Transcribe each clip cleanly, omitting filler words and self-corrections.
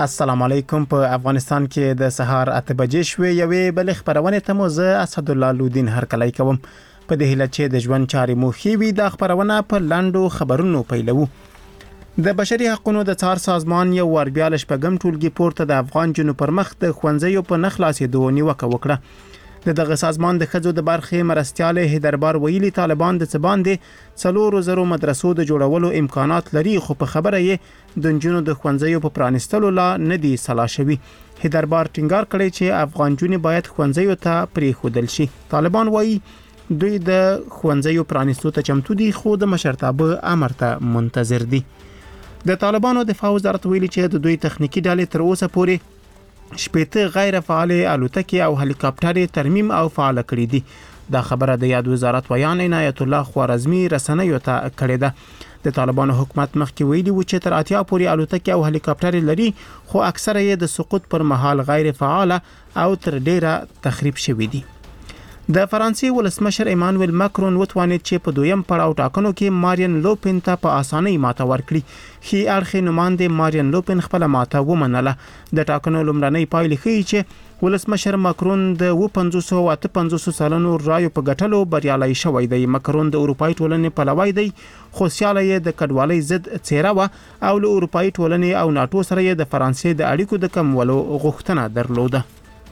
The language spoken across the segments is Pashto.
السلام علیکم. په افغانستان کې د سهار 8 بجې شوې یوې بل خبرونه ته مو زه اسد الله لودین هرکلی کوم. په دې هیله چې د ژوند چارې مو ښې وي د خبرونه په لاندو خبرونو پیلو. د بشري حقوقو د څار سازمان یو ور بیا لشپږم ټولګي پورته د افغان جنو پر مخ د خوندزیو په نخلاصېدو نیوکه وکړه. دغه سازمان د خځو د برخې مرستياله هیدربار ویلي طالبان د څباندې 400 مدرسو د جوړولو امکانات لري، خو په خبره یې د جنونو د خوندزیو په پرانستلو لا نه دي سلا شوی. هیدربار ټینګار کړی چې افغان جنې باید خوندزیو ته پریښودل شي. طالبان وایي دوی د خوندزیو پرانستلو ته چمتو دي، خو د مشرتابه امر ته منتظر دي. د طالبانو دفاع وزارت ویلي چې د دوی تخنیکی ډلې تر اوسه پورې شپېته غیر فعال الوتکې او هلیکاپټر ترمیم او فعال کړي دي. دا خبره د یاد وزارت ویان عنایت الله خوارزمی رسنیو ته کړې ده. د طالبانو حکومت مخکې ویلي و چې تر 80 پورې الوتکې او هلیکاپټر لري، خو اکثره یې د سقوط پر مهال غیر فعال او تر ډیره تخریب شوي دي. د فرانسې ولسمشر ایمانوئل ماکرون وتوانید چې په دویم پړاو ټاکنو کې مارین لوپن ته په اسانۍ ماته ورکړي. خي اړخي نماینده مارین لوپن خپل ماته ومنله. د ټاکنو لومړنۍ پایلې ښیي چې ولسمشر ماکرون د 558 سلنو رایو په ګټلو بریالي شوی دی. ماکرون د اروپאי ټولنې پلوی دی، خو سیاله یې د کډوالۍ ضد څیره و او له اروپאי ټولنې او ناتو سره یې د فرانسې د اړیکو د کمولو غوښتنه درلوده.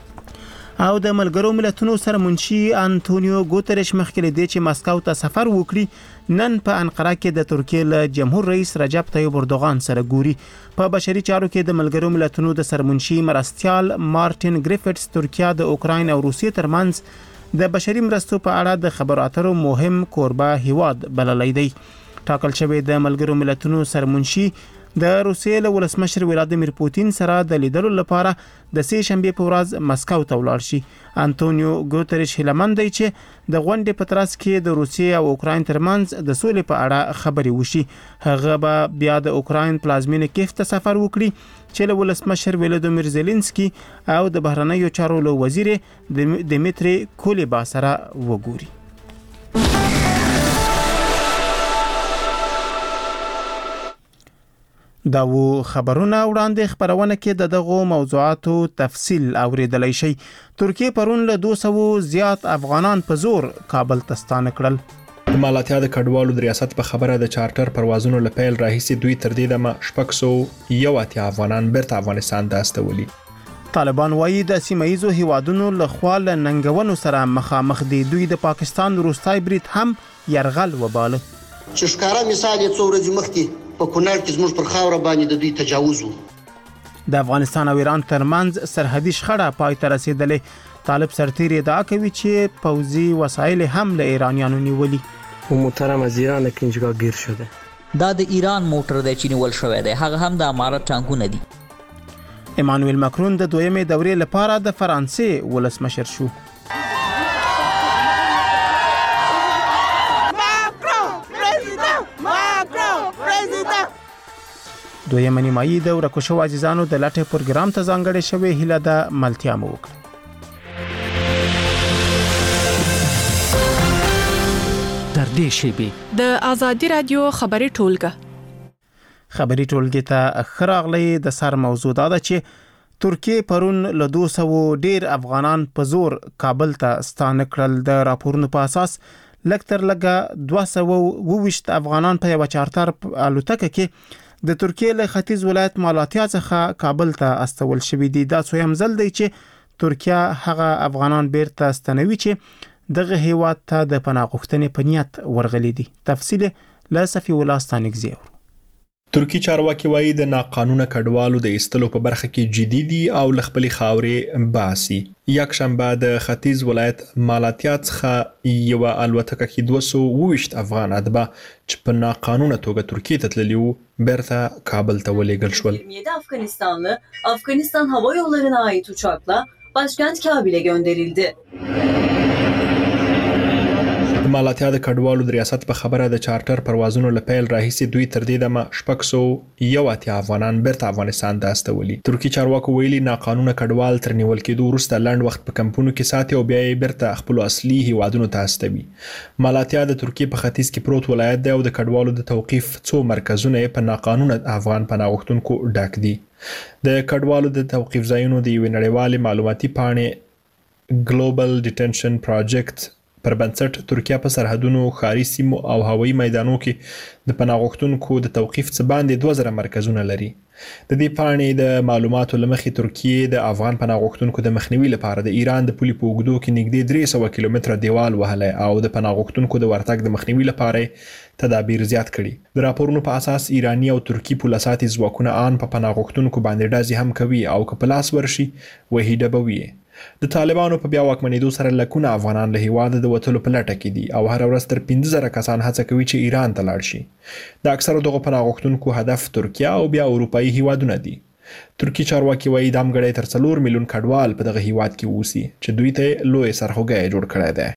او د ملګرو ملتونو سرمنشي انټونیو ګوتریش مخکې دی چې مسکو ته سفر وکړي، نن په انقره کې د ترکیې له جمهور رئیس رجب طیب اردوغان سره ګوري. په بشري چارو کې د ملګرو ملتونو د سرمنشي مرستيال مارټین ګریفټس ترکیه د اوکراین او روسیې ترمنځ د بشري مرستو په اړه د خبرو اترو مهم کوربه هیواد بللی دی. ټاکل شوی د ملګرو ملتونو سرمنشي د روسیې له ولسمشر ولادیمیر پوتین سره د لیدلو لپاره د سې شنبه په ورځ مسکو ته ولاړ شي. انټونیو ګوتریش هیلمند دی چې د غونډې په ترڅ کې د روسیې او اوکراین ترمنځ د سولې په اړه خبري وشي. هغه به بیا د اوکراین پلازمینه کیف ته سفر وکړي چې له ولسمشر ولادیمیر زيلنسکي او د بهرنیو چارو له وزیر دمیتری کولیبا سره وګوري. دا و خبرونه وړاندې خبرونه کې د دغو موضوعاتو تفصیل اوریدلای شي. ترکیه پرون له 200 زیات افغانان په زور کابل ته ستانه کړل. د مالاتیا د کډوالو د ریاست په خبره د چارټر پروازونو له پیل راهیسې دوی تر دې دمه 601 افغانان بیرته افغانستان ته استولي. طالبان وایي د سیمایزو هیوادونو له خوا له ننګونو سره مخامخ دي. دوی د پاکستان روستای برید هم يرغل وباله. چې ښکارا مثال یې څو ورځې مخکې په کونړ کې زموږ پر خاوره باندې د دوی تجاوز وو. د افغانستان او ایران ترمنځ سرحدي شخړه پای ته رسیدلې. طالب سرتیر ادعا کوي چې پوځي وسایل هم له ایرانیانو نیولي. محترم از ایران کنجګا گیر شده. دا د ایران موټر دی چې نیول شوی دی، هغه هم د امارات ټانکونه دي. ایمانوئل ماکرون د دویمې دورې لپاره د فرانسې ولسمشر شو. دویمه نیمایي د ورکو شو عزیزانو د لټه پروګرام ته ځانګړې شوې هیله د ملتیا مو وکړه. در دې شیبې د ازادي رادیو خبري ټولګي ته خراغلي د سر موضوع دا ده چې ترکیه پرون له 200 ډیر افغانان په زور کابل ته ستانه کړل. د راپورونو په اساس لکتر لګه 220 افغانان په یو چارټر الوتکه کې د ترکیه له ختیځ ولایت مالاتیا څخه کابل ته استول شوی دي. دا څویم ځل دی چې ترکیه هغه افغانان بیرته ستنوي چې دغه هیواد ته د پناه غوښتنې په نیت ورغلي دي. تفصیل له صفی الله ستانګزی. ترکی چارواکي وایي د ناقانونه کډوالو د ایستلو په برخه کې جدي دي او لخپلي خاورې باسي. یک شنبه د ختیځ ولایت مالاتیا څخه یو الوتکه کې 220 افغان ادبا چې په ناقانونه توګه ترکیه ته تللي وو بیرته کابل ته ولېږل شول. 27 Afganistanlı Afganistan Hava Yolları'na ait uçakla başkent Kabil'e gönderildi. د مالاتیا د کډوالو د ریاست په خبره د چارټر پروازونو لپاره راهیسي دوی تر دې دمه 601 افغانان بیرته افغانستان ته استولي. ترکی چارواکو ویلي ناقانونه کډوال تر نیول کېدو وروسته لنډ وخت په کمپونو کې ساتي او بیا یې بیرته خپل اصلي هیوادونو ته استوي. مالاتیا د ترکی په ختیځ کې پروت ولایت دی او د کډوالو د توقيف څو مرکزونه په ناقانونه افغان پناه غوښتونکو ډک دي. د کډوالو د توقيف ځایونو د یو نړیوال معلوماتي پاڼې ګلوبل ډیټنشن پروجیکټ پر بنسټ ترکیه په سرحدونو، ښاري سیمو او هوایي میدانونو کې د پناه غوښتونکو د توقيف څخه باندې 2000 مرکزونه لري. د دې پاڼې د معلوماتو لمخې ترکیه د افغان پناه غوښتونکو د مخنیوي لپاره د ایران د پولي په اوږدو کې نږدې 300 کیلومتره دیوال وهلی او د پناه غوښتونکو د ورتګ د مخنیوي لپاره تدابیر زیات کړي. د راپورونو په اساس ایرانی او ترکی پولیساتي ځواکونه آن په پناه غوښتونکو باندې ډزې هم کوي او که په لاس ورشي وحیده بوي. د طالبانو په بیا واکمنېدو سره لکونه افغانان له هیواده د وټلو په لټه کې دي او هر ورځ تر 15000 کسان هڅه کوي چې ایران ته لاړ شي. د اکثره دغه پناه غوښتونکو هدف ترکیه او بیا اروپایي هیوادونه دي. ترکی چارواکي وایي د امګړې تر 4 میلیون کډوال په دغه هیواد کې اوسي چې دوی ته لوی سرخوږی جوړ کړی دی.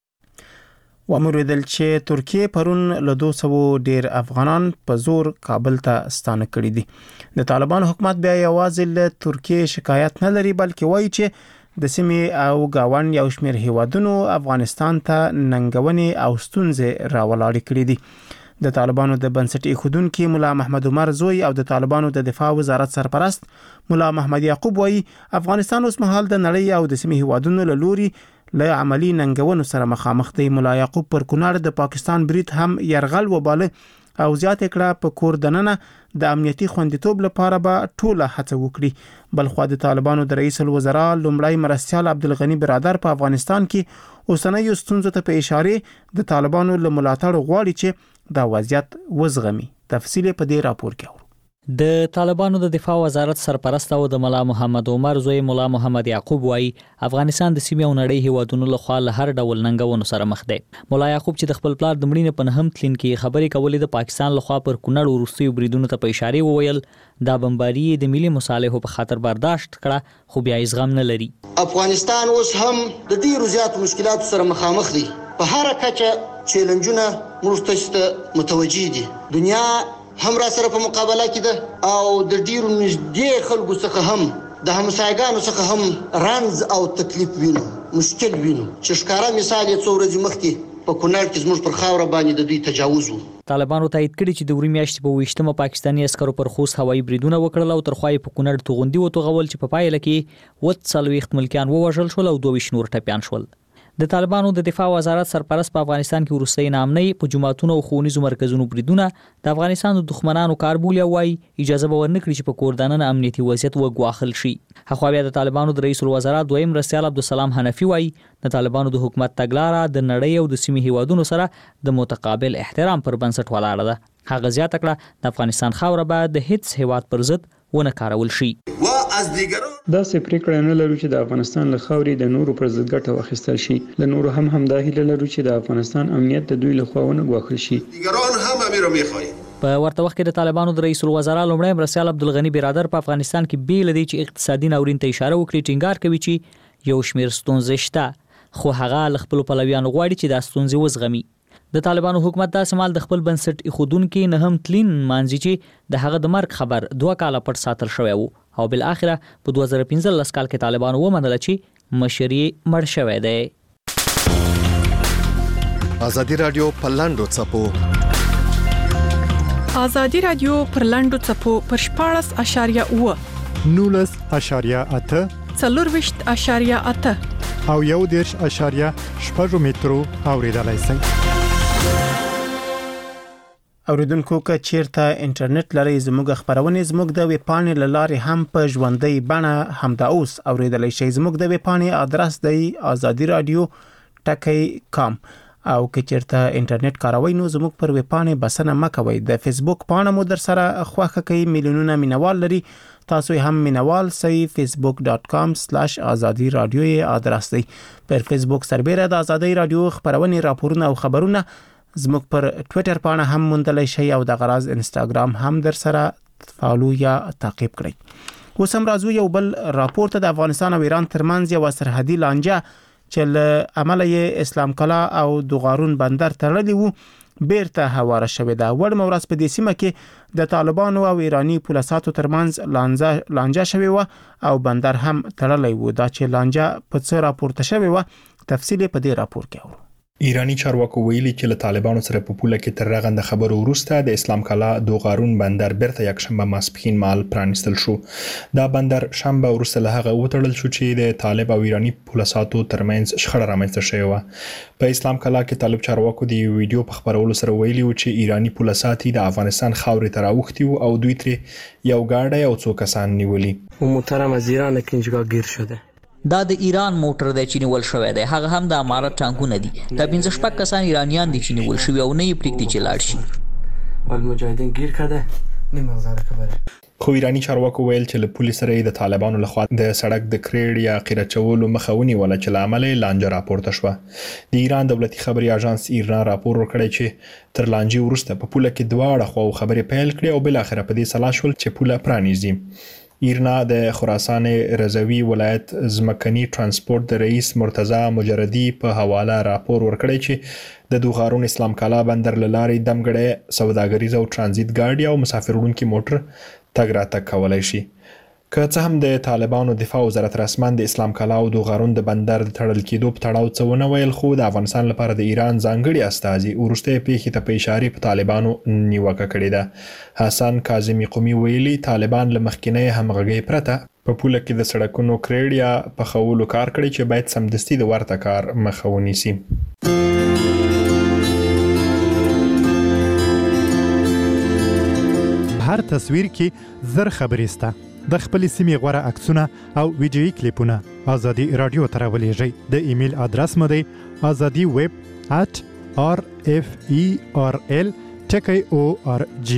وموریدل چې ترکیه پرون له 200 ډیر افغانان په زور کابل ته ستانه کړي دي. د طالبان حکومت بیا یوازې له ترکیه شکایت نه لري بلکې وایي چې د سیمې او گاوند یو شمېر هیوادونو افغانستان ته ننګونې او ستونزې راولاړې کړې دي. د طالبانو د بنسټ ایښودونکي مولا محمد عمر زوی او د طالبانو د دفاع وزارت سرپرست مولا محمد یعقوب وایي افغانستان اوس مهال د نړۍ او د سیمې هیوادونو له لوري له عملی ننګونو سره مخامخ دی. مولا یعقوب پر کونړ د پاکستان برید هم يرغل وباله او زیات کړه په کور دننه د امنیتي خوندیتوب لپاره به ټوله هڅه وکړي. بلخو د طالبانو د رئیس الوزرا لومړی مرستیال عبدالغنی برادر په افغانستان کې اوسنۍ ستونزو ته په اشاره د طالبانو له ملاتړ غواړي چې دا وضعیت وزغمي. تفصیل په دې راپور کې اورو. د طالبانو د دفاع وزارت سرپرست او د مولا محمد عمر زوی مولا محمد یعقوب وایي افغانستان د سیمې او نړۍ هیوادونو له خوا له هر ډول ننګونو سره مخ دی. مولا یعقوب چې د خپل پلار د مړینې په نهم تلین کې خبرې کولې د پاکستان له خوا پر کونړ وروستي بریدونو ته په اشاره وویل دا بمباري د ملي مصالحو په خاطر برداشت کړه خو بیا یې زغم نه لري. افغانستان اوس هم د ډیرو زیات مشکلاتو سره مخامخ دی. په هر کچه چیلنجونه موږ ته متوجه دي. دنیا هم را سره په مقابله کې ده او د ډیرو نږدې خلکو څخه هم د همسایګانو څخه هم رنځ او تکلیف وینو، مشکل وینو چې ښکارا مثال یې څو ورځې مخکې په کونړ کې زموږ پر خاوره باندې د دوی تجاوز و. طالبانو تایید کړي چې د وری میاشتې په 28مه پاکستاني عسکرو پر خوست هوایي بریدونه وکړل او تر خوای په کونړ توغندي وتوغول چې په پایله کې 40 ملکیان ووژل شول او 22 نور ټپيان شول. د طالبانو د دفاع وزارت سرپرست په افغانستان کې وروستي نامنۍ په جماعتونو او ښوونیزو مرکزونو بریدونه د افغانستان د دښمنانو کاربول وایي اجازه به ورنکړي چې په کوردانن امنیتي وضعیت وګواښل شي. خو بیا د طالبانو د رئیس الوزرا دویم مرستیال عبدالسلام حنفي وایي د طالبانو د حکومت تګلاره د نړۍ او د سیمې هیوادونو سره د متقابل احترام پر بنسټ ولاړه ده. هغه زیاته کړه د افغانستان خاوره به د هیڅ هیواد پر ضد ونه کارول شي. دا سه پریکړه نه لرو چې د افغانستان له خاورې د نورو پر ضد ګټه واخیستل شي. له نورو هم دا هیله لرو چې د افغانستان امنیت د دوی له خوا ونه ګواښل شي. دیگران هم امیر میخوای. په ورته وخت کې د طالبانو د رئیس الوزرا لومړی مرستیال عبدالغنی برادر په افغانستان کې بیل دی چې اقتصادي ناورین ته اشاره وکړي ټینګار کوي چې یو شمیر ستونزې شته خو هغه ل خپل پلویانو غواړي چې دا ستونزې وزغمي. د طالبانو حکومت د سمال د خپل بنسټ ایښودونکو نه هم تلین مانځي چې د هغه د مرګ خبر 2 کاله پټ ساتل شوی وو او بل اخره په 2015 کال کې طالبانو ومنله چې مشري مړ شوی دی. ازادي رادیو په لاندو چپو ازادي رادیو پر لاندو چپو پر 14.8 19.8 24.8 او 1.8 مترو اوریدلای شئ. اوریدونکو که چیرته انټرنیټ لري زموږ خبرونه زموږ د ویب پاڼې لاره هم په ژوندۍ بڼه همدا اوس اوریدلای شئ. زموږ د ویب پاڼې آدرس دی azadiradio.com او که چیرته انټرنیټ کاروي نو زموږ پر ویب پاڼې بسنه مکوئ. د فیسبوک پاڼه مو در سره خوښه کوي میلیونونه مینوال لري. تاسو هم مینوال سي facebook.com/azadi radio آدرس دی. پر فیسبوک سربېره د ازادي رادیو خبرونه راپورونه او خبرونه زموږ پر ټوئیټر پاڼه هم موندلای شئ او د غراز انستګرام هم در سره فالو یا تعقیب کړئ. اوس هم راځو یو بل راپور ته. د افغانستان او ایران ترمنځ یو سرحدي لانجه چې له عمله یې اسلام کلا او دوغارون بندر تړلی وو بیرته هواره شوې ده. وړمه ورځ په دې سیمه کې د طالبانو او ایرانی پولیساتو ترمنځ لانجه شوې و او بندر هم تړلی و. دا چې لانجه په څه راپورته شوې و تفصیل په دې راپور کې اورو. ایرانی چارواکو ویلي چې له طالبانو سره په پوله کې تر رغنده خبرو وروسته د اسلام کلا دوغارون بندر بیرته یکشنبه ماسپښین مهال پرانیستل شو. دا بندر شنبه وروسته له هغه وتړل شو چې د طالب او ایرانی پولیساتو ترمنځ شخړه رامنځته شوې و. په اسلام کلا کې طالب چارواکو د ویډیو په خبرولو سره ویلي و چې ایرانی پولیسات د افغانستان خاورې ته راوښتي وو او دوی ترې یو ګاډی او څو کسان نیولي. محترم از ایران کنجکاو گیر شده. دا د ایران موټر دی چې نیول شوی دی، هغه هم د امارات ټانکونه دي. دا 15 کسان ایرانیان دي چې نیول شوی او نه یې پریږدي چې لاړ شي. المجاهدین گیر کړه نه مغزاره خبره. خو ایرانی چارواکو ویل چې له پولیس سره د طالبانو لخوا د سړک د کریډ یا قیره چولو مخه ونیوله چې له امله لانجه راپورته شوه. د ایران دولتي خبري اژانس ایرنا راپور ورکړی چې تر لانجې وروسته په پوله کې دواړه خواو خبرې پیل کړې او بل اخر په دې سلا شول چې پوله پرانیزي. ایرنا د خراسان رضوی ولایت زمکني ترانسپورت د رئیس مرتضی مجردی په حواله راپور ورکړی چې د دوغارون اسلام کلا بندر لارې دمګړې سوداګریز او ترانزیت ګاډي او مسافر وړونکي موټر تګ راتګ کولای شي. که څه هم د طالبانو دفاع وزارت رسمن د اسلام کلا او دوغارون د بندر د تړل کېدو په تړاو څه ونه ویل، خو د افغانستان لپاره د ایران ځانګړي استازي وروسته پیښې ته په اشاره په طالبانو نیوکه کړې ده. حسن کاظمی قومي ویلي طالبان له مخکینی همغږۍ پرته په پوله کې د سړکونو کریډ یا پخولو کار کړی چې باید سمدستي د ورته کار مخه ونیسي. هر تصویر کې زر خبرې سته. د خپل سیمې غوره عکسونه او ویډیويي کلیپونه ازادي رادیو ته راولېږئ. د ایمیل ادرس مو دی azadiweb@rferl.org.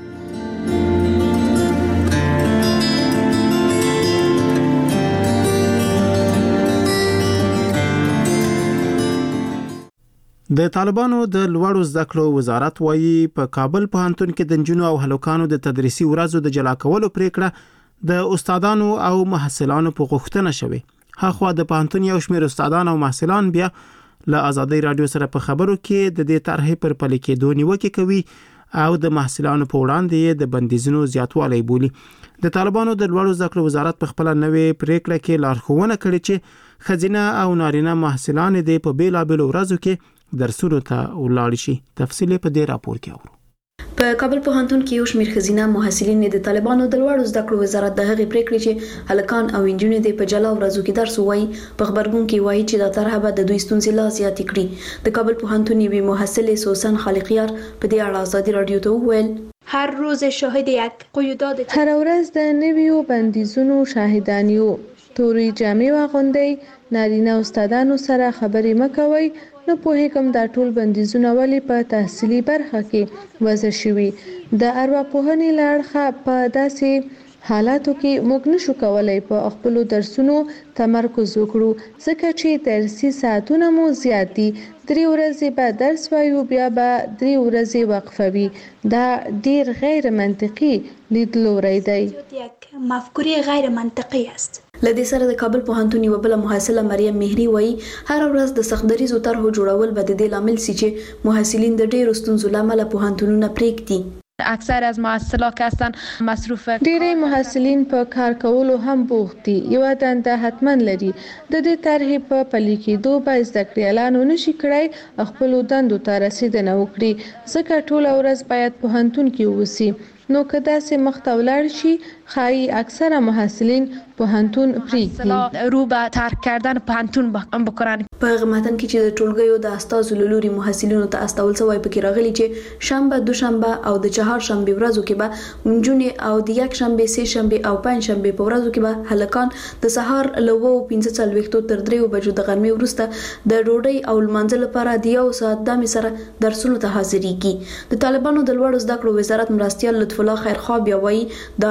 د طالبانو د لوړو زده کړو وزارت وایي په کابل پوهنتون کې د نجونو او هلکانو د تدریسي ورځو د جلا کولو پریکړه د استادانو او محصلانو په غوښتنه شوه. هغه د پوهنتون یو شمېر استادان او محصلان بیا له آزادۍ رادیو سره په خبرو کې د دې طرحې پر پلي کېدو نیوکه کوي او د محصلانو په وړاندې د بندیزونو زیاتوالی بولي. د طالبانو د لوړو زده کړو وزارت په خپل نوې پریکړه کې لارښوونه کړې چې خزینه او نارینه محصلان د په بیلابېلو ورځو کې درسونو ته ولاړ شي. تفصیل په دې راپور کې اورو. په کابل پوهنتون کې یو شمېر خزینه محصلین د طالبانو د لوړو زده کړو وزارت د هغې پریکړې چې هلکان او انجونې د په جلا ورځو کې درس وایي په خبرګون کې وایي چې دا طرحه به د دوی ستونزې لا زیاتې کړي. د کابل پوهنتون یوې محصلې سوسن خالقیار په دې اړه آزادي رادیو ته وویل هر روز شاهد یک قیودات هر ورځ د نویو بندیزونو شاهدانیو توري جامې واغوندئ، نارینه استادانو سره خبرې مکوئ. نو پوهیږم دا ټول بندیزونه ولې په تحصیلي برخه کې وضع شوي. د ارواپوهنې له اړخه په داسې حالاتو کې موږ نشو کولای په خپل درسونو تمرکز وکړو ځکه چې درسي ساعتونه مو زیات دي. 3 ورځې به درس وایو بیا به 3 ورځې وقفه وي. دا ډیر غیر منطقي لیدلوری دی. یک مفکوره غیر منطقي است. لدې سره د کابل پوهنتون یو بل محصله مریم مهری وایي هر ورځ د سختدریزو طرحو جوړول به د دې لامل سي چې محصلین د ډېرو ستونزو لامل پوهنتونونه پریږدي. اکثر از محصلات که هستن مصروف ډېری محصلین په کار کولو هم بوخت دي. یو دنده حتما لري. د دې طرحې په پلي کېدو به زده کړیالانو نشي کړای خپل دندو ته رسیدنه وکړي ځکه ټوله ورځ باید پوهنتون کې اوسي. نو که داسې مخته ولاړ شي ښایي اکثره محصلین پوهنتون پریږدي رو به ترک کردن پوهنتون بکنن. په هغه متن کې چې د ټولګیو د استازو له لوري محصلینو ته استول شوی پکې راغلي چې شنبه، دوشنبه او د چهارشنبې ورځو کې به نجونې او د یکشنبې، سه شنبې او پنجشنبې په ورځو کې به هلکان د سهار له 9:45 تر 3 بجو د غرمې وروسته د ډوډۍ او لمانځه لپاره د 1 ساعت دمې سره درسونو ته حاضرېږي. د طالبانو د لوړو زده کړو وزارت مرستیال لطف الله خیرخوا بیا وایي دا طرحه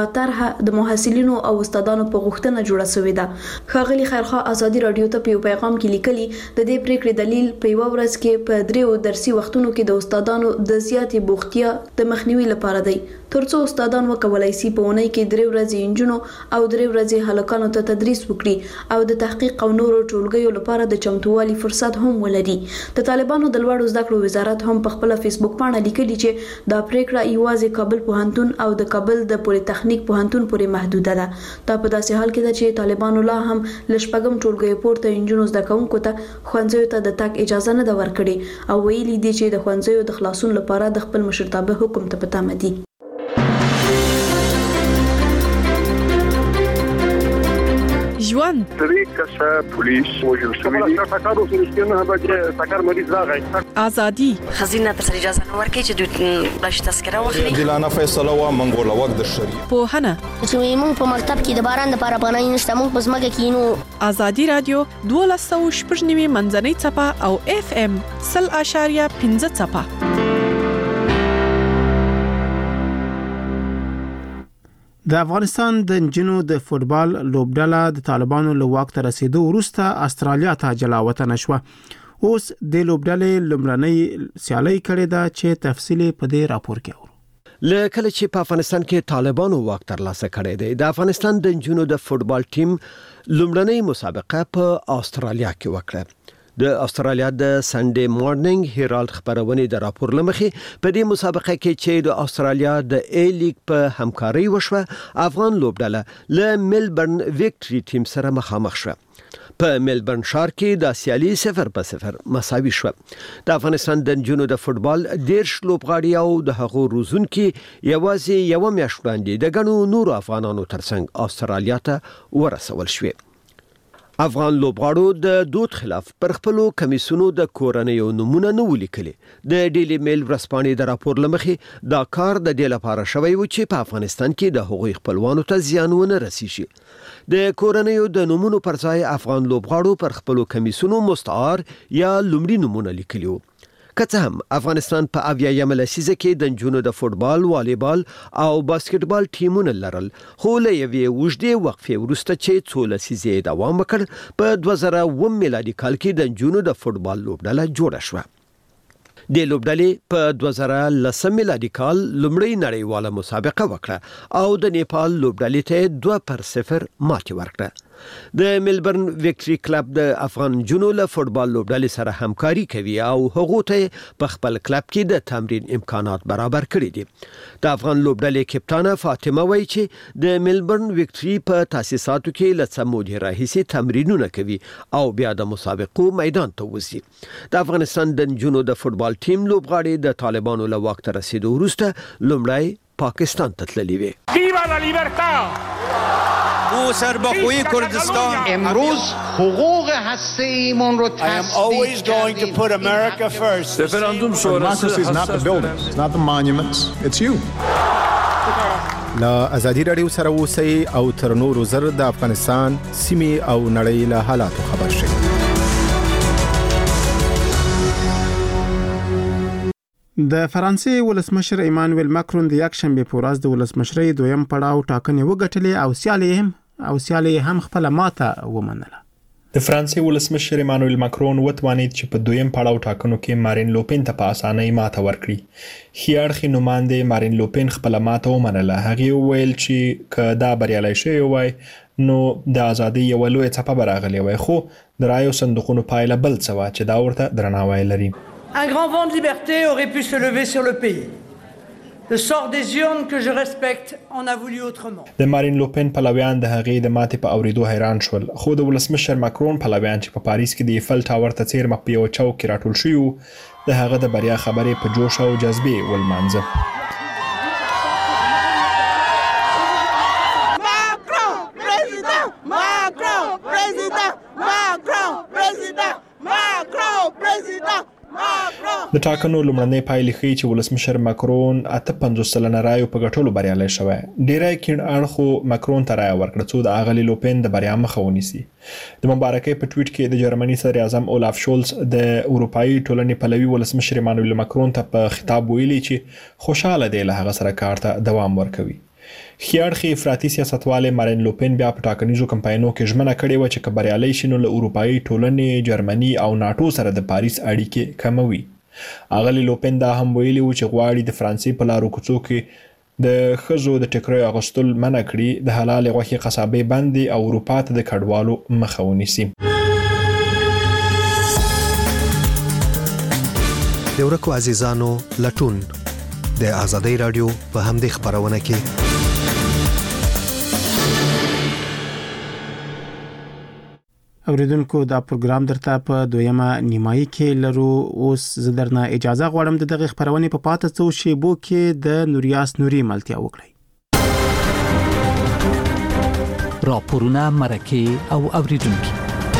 اداره د محصلینو او استادانو په غوښتنه جوړه شوې ده. ښاغلي خیرخوا ازادي رادیو ته په پیغام کې لیکلي د دې پریکړې دلیل په یو ورځ کې په دریو درسي وختونو کې د استادانو د زیاتې بوختیا د مخنیوي لپاره دی، ترڅو استادان وکولای شي په اونۍ کې 3 ورځې انجونو او 3 ورځې هلکانو ته تدریس وکړي او د تحقیق او نورو ټولګیو لپاره د چمتووالي فرصت هم ولري. د طالبانو د لوړو زده کړو وزارت هم په خپل فیسبوک باندې لیکلي چې دا پریکړه یوازې کابل پوهنتون او د کابل د پولی تخنیک پوهنتون پورې محدوده ده. دا په داسې حال کې ده چې طالبانو لا هم لشپږم ټولګي پورته انجونو زده کوونکو ته ښوونځیو ته د تګ اجازه نه ده ورکړې او ویلي دي چې د ښوونځیو د خلاصون لپاره د خپل مشرتابه حکم ته پته دي. ژوند طریقه پولیس وجل شوی دی تاکارو سرشتنه به تاکار مریض راغی ازادي خزینه تر اجازه نه ورکړي چې دوی باش تذکره واخلي دلانه فیصله وا منګول وخت د شریعت پوهنه چې موږ په مکتب کې د باران د لپاره بنای نشته موږ په ځمکه کې نو ازادي رادیو 12.9 منځنۍ چپه او FM 0.15 چپه. د افغانستان د نجونو د فوتبال لوبډله د طالبانو له واک ته رسیدو وروسته استرالیا ته جلا وطن شوه. اوس د لوبډلې لومړنۍ سیالي کړې ده چې تفصیلی په دې راپور کې اورو. لکه چې په افغانستان کې طالبانو واک ترلاسه کړی دی، د افغانستان د نجونو د فوتبال ټیم لومړنۍ مسابقه په استرالیا کې وکړه. د استرالیا د سنډي مارنینګ هیرالد خبرونه د راپور لمخې په دې مسابقه کې چې د استرالیا د ای لیګ په همکاري وشوه، افغان لوبډله له ملبورن ویکټري ټیم سره مخامخ شوه. په ملبورن ښار کې د سیالي 0-0 مساوي شوه. د افغانستان د نجونو د فوتبال 10 لوبغاړي او د هغو روزونکي یوازې یو میاشت وړاندې د ګڼو نورو افغانانو ترڅنګ استرالیا ته ورسول شوه. افغان لوبغاړو د دود خلاف پر خپلو کمیسونو د کورنیو نمونه نه ولیکلي. د ډیلی میل ورځپاڼې د راپور لمخې دا کار د دې لپاره شوی و چې په افغانستان کې د هغوی خپلوانو ته زیان ونه رسیږي. د کورنیو د نمونو پر ځای افغان لوبغاړو پر خپلو کمیسونو مستعار یا لومړي نمونه لیکلي وو. که څه هم افغانستان په 80 لسیزه کې د نجونو د فوتبال، والیبال او باسکټبال ټیمونه لرل، خو له یوې اوږدې وقفې وروسته چې څو لسیزې دوام وکړ، په 2009 میلادي کال کې د نجونو د فوتبال لوبډله جوړه شوه. د لوبډلې په 2010 میلادي کال لومړی نړیواله مسابقه وکړه او د نیپال لوبډلې ته 2-0 ماتې ورکړه. د ملبورن ویکټري کلب د افغان جنو له فوتبال لوبډلې سره همکاري کوي او هغه ته په خپل کلب کې د تمرین امکانات برابر کړي دي. د افغان لوبډلې کپتانه فاطمه وایي چې د ملبورن ویکټري په تاسیساتو کې لڅ مودې راهیسې تمرینونه کوي او بیا د مسابقو میدان ته وځي. د افغانستان د جنو د فوتبال ټیم لوبغاړي د طالبانو له واک ته رسیدو وروسته لومړی پاکستان ته تللي وي. ویوا لا لیبرتا او سربخوی کردستان امروز حقوق هسته‌ایمون رو I am always going to put America first. Referendum democracy is not the buildings, it's not the monuments, it's you. لا ازادي رادیو سره اوسئ او تر نورو زر د افغانستان سیمې او نړۍ له حالاتو خبر شئ. د فرانسې ولسمشر ایمانوئل ماکرون د یک شنبه په ورځ د ولسمشرۍ دویم پړاو ټاکنې وګټلې او سیالي هم خپل ماته ومنله. د فرانسې ولسمشر ایمانوئل ماکرون وتوانید چې په دویم پړاو ټاکنو کې مارین لوپن ته په اسانۍ ماته ورکړي. خیارخي نوماندې مارین لوپن خپل ماته ومنله. هغه ویل چې که دا بریالي شوی وای نو د ازادي یو لوی څپه براغلی وای، خو د رایو صندوقونو پایله بل څه وا چې دا ورته درناوی لري. Un grand vent de liberté aurait pu se lever sur le pays. Le sort des urnes que je respecte en a voulu autrement. د مارین لوپن پلویان د هغې د ماتې په اوریدو حیران شول، خو د ولسمشر ماکرون پلویان چې په پاریس کې د ایفل ټاور ته څیرمه په یو چوک کې راټول شوي وو، د هغه د بریا خبرې په جوش او جذبې ولمانځه. د ټاکنو لومړنۍ پایلې ښیي چې ولسمشر ماکرون 58 سلنه رایو په ګټلو بریالی شوی. ډیری کیڼ اړخو ماکرون ته رایه ورکړه څو د اغلې لوپن د بریا مخه ونیسي. د مبارکۍ په ټویټ کې د جرمني صدر اعظم اولاف شولز د اروپایي ټولنې پلوي ولسمشر ایمانوئل ماکرون ته په خطاب ویلي چې خوشاله دی له هغه سره کار ته دوام ورکوي. خیاړخي افراطي سیاستواله مارین لوپن بیا په ټاکنیزو کمپاینونو کې ژمنه کړې و چې کبریالي شنو له اروپאי ټولنې جرمني او ناتو سره د پاریس اړیکې کموي. اغلی لوپن دا هم ویلي و چې غواړي د فرانسې په لارو کوڅو کې د خزو د ټکرې اغوستل منع کړي، د حلال غوښې قصابې بندي او اروپا ته د کډوالو مخه ونیسي. د ورکو عزیزانو لټون د آزادۍ رادیو په همدې خبرونه کې اوریدونکو دا پروګرام درته په دویمه نیمایي کې لرو. اوس زه درنه اجازه غواړم د دغه خبرونه په پاتې څو شیبو کې د نوریاس نوري ملتیا وکړي. راپورونه مرکه او اوریدونکو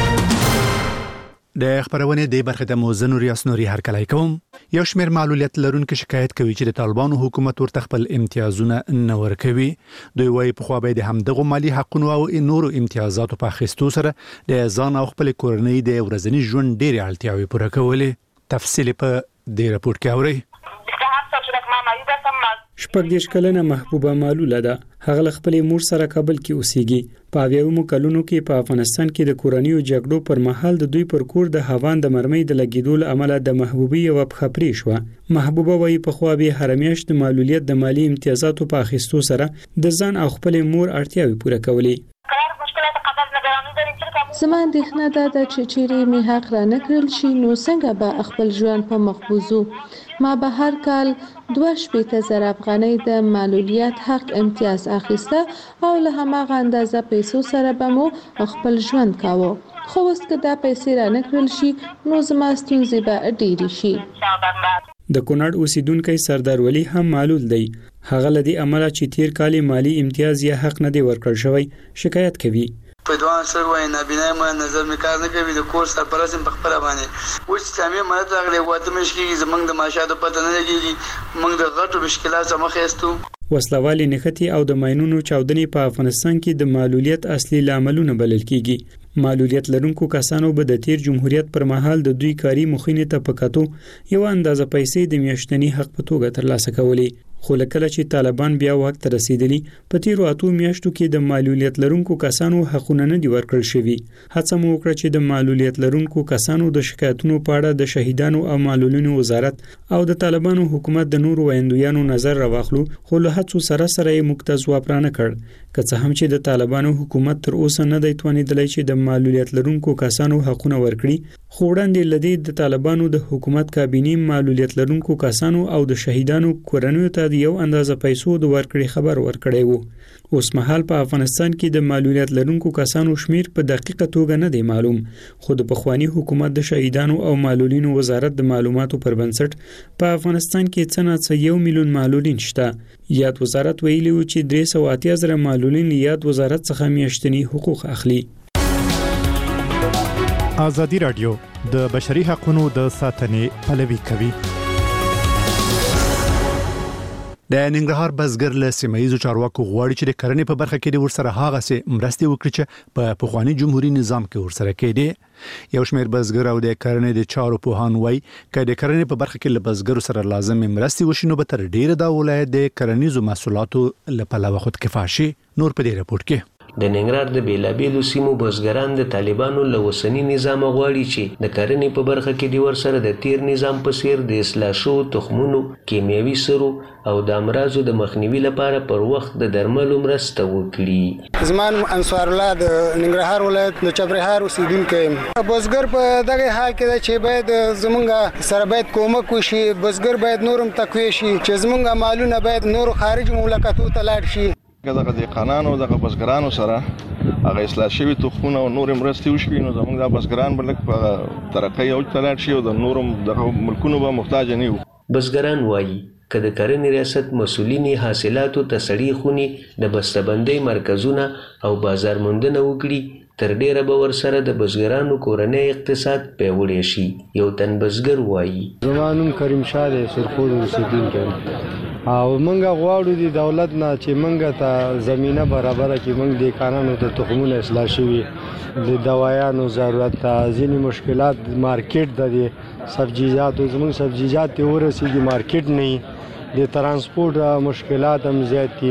د خبرونه د برخه د موزن ریاست نوري هر کله کوم یو شمېر معلولیت لرونکو شکایت کوي چې د طالبانو حکومت ورته خپل امتیازونه نه ورکوي. دوی وايي په خو به د همدغه مالی حقوقو او نورو امتیازاتو په اخیستو سره د ځان او خپل کورنۍ د ورځني ژوند ډېری اړتیاوې پوره کولې. تفصیل په دې راپور کې اورئ. شپږ دیش کلنه محبوبه معلوله ده. هغه خپل مور سره کابل کې اوسېږي. په اویاومو کلونو کې په افغانستان کې د کورنیو جګړو پر مهال د دوی پر کور د هاوان د مرمۍ د لګیدو له امله د محبوبي یو خبري شو. محبوبه وايي په خو به هرمیش د مالیات د مالی امتیازاتو په اخیستو سره د ځان او خپل مور اړتیاوې پوره کولې. زما اندېښنه ده چې چیرې می حق را نکړل شي نو څنګه به خپل ژوند په مخبوزو. ما به هر کال 2,000 افغانۍ د معلولیت حق امتیاز اخیسته او له هماغه اندازه پیسو سره به مو خپل ژوند کاوه. خو اوس که دا پیسې را نکړل شي نو زما ستونزې به ډېرې شي. د کونړ اوسیدونکو سردار ولی هم معلول دی. هغه لدی عمله چې تیر کال مالی امتیاز یا حق نه دی ورکړل شوی شکایت کوي. په دوان سر وای نه بنای ما نظر می کار نه کوي د کور سرپرست په خپل باندې و چې سمې مدد راغلی واته مشکې زمنګ د ماشاده پته نه لګيږي موږ د غټو مشکلات سره مخ یاستو. وسلوالي نختی او د ماینونو چاودنې په افغانستان کې د معلولیت اصلي لاملونه بلل کیږي. معلولیت لرونکو کسانو به د تیر جمهوریت پر مهال د دوی کاری مخینه ته پکاتو یو اندازه پیسې د میاشتنی حق په توګه ترلاسه کولې. خو لکه چې طالبان بیا واک ته رسیدلی په تیرو 8 میاشتو کې د معلولیت لرونکو کسانو حقونه نه دی ورکړل شوی. هڅه مو وکړه چې د معلولیت لرونکو کسانو د شکایتونو په اړه د شهیدانو او معلولینو وزارت او د طالبانو حکومت د نورو ویندویانو نظر راوخلو، خو له هڅو سره یې موږ ځواب را نه کړ. که څه هم چې د طالبانو حکومت تر اوسه نه دی توانیدلی چې د معلولیت لرونکو کسانو حقونه ورکړي، خو وړاندې لدی د طالبانو د حکومت کابینې معلولیت لرونکو کسانو او د شهیدانو کورنیو ته یو اندازه پیسو د ورکړې خبر ورکړی وو. اوس مهال په افغانستان کې د معلولیت لرونکو کسانو شمیر په دقیقه توګه نه دی معلوم، خو د پخوانی حکومت د شهیدانو او معلولینو وزارت د معلوماتو پر بنسټ په افغانستان کې څنګه 1 میلیون معلولین شته. یاد وزارت ویلي و چې 380,000 معلولین یاد وزارت څخه میاشتنی حقوق اخلي. آزادي رادیو د بشري حقوقو د ساتنې پلوي کوي. د ننګرهار بزګر له سیمایي چارواکو غواړي چې د کرنې په برخه کې د ورسره هغه سي مرستې وکړي چې په پخوانی جمهوریت نظام کې ورسره کېدي. یو شمېر بزګر او د کرنې د چارو پوهان وایي چې د کرنې په برخه کې له بزګرو سره لازم مرستې وشي نو به تر ډیره د ولایت د کرنیزو محصولاتو لپاره خود کفایه شي. نور په دې راپور کې د ننګرهار د بیلابیلو سیمو بزګران د طالبانو له وسنی نظام غواړي چې د کرنې په برخه کې د ورسره د تیر نظام په څیر د اصلاح شو تخمونو، کیمیاوي سرو او د امراضو د مخنیوي لپاره پر وخت د درملو مرسته وکړي. زمان انصار الله د ننګرهار ولایت د چبرهار اوسیدونکو یم. بزګر په دغه حال کې ده چې باید زمونږ سره باید کومک وشي، بزګر باید نورم تقوی شي چې زمونږ مالونه باید نور خارج مملکتونو ته لاړ شي. دغه د قانونو د بزګرانو سره هغه اصلاح شوی تخمونه او نور مرستې وشوي نو زموږ د بزګران بلک په ترقۍ او تلاړ شي او د نورم د ملکونو به محتاج نه یو. بزګران وایي که د کرنې ریاست مسولین حاصلاتو تسړي خوني د بسته‌بندۍ مرکزونه او بازار موندنه وکړي تر ډیره به ورسره د بزګرانو کورنۍ اقتصاد پیاوړی شي. یو تن بزګر وایي زمانوم کریم شاه دی سرخود اوسیدونکی او منګه غواړو د دولت نه چې منګه ته زمينه برابر کړي، منګ د قانونو ته تخمونه اصلاح شوي، د دوايانو ضرورت ته ځینې مشکلات مارکیټ د سبزیجاتو زموږ سبزیجات ته ورسیږي مارکیټ نه، د ترانسپورت مشکلات هم زیات دي،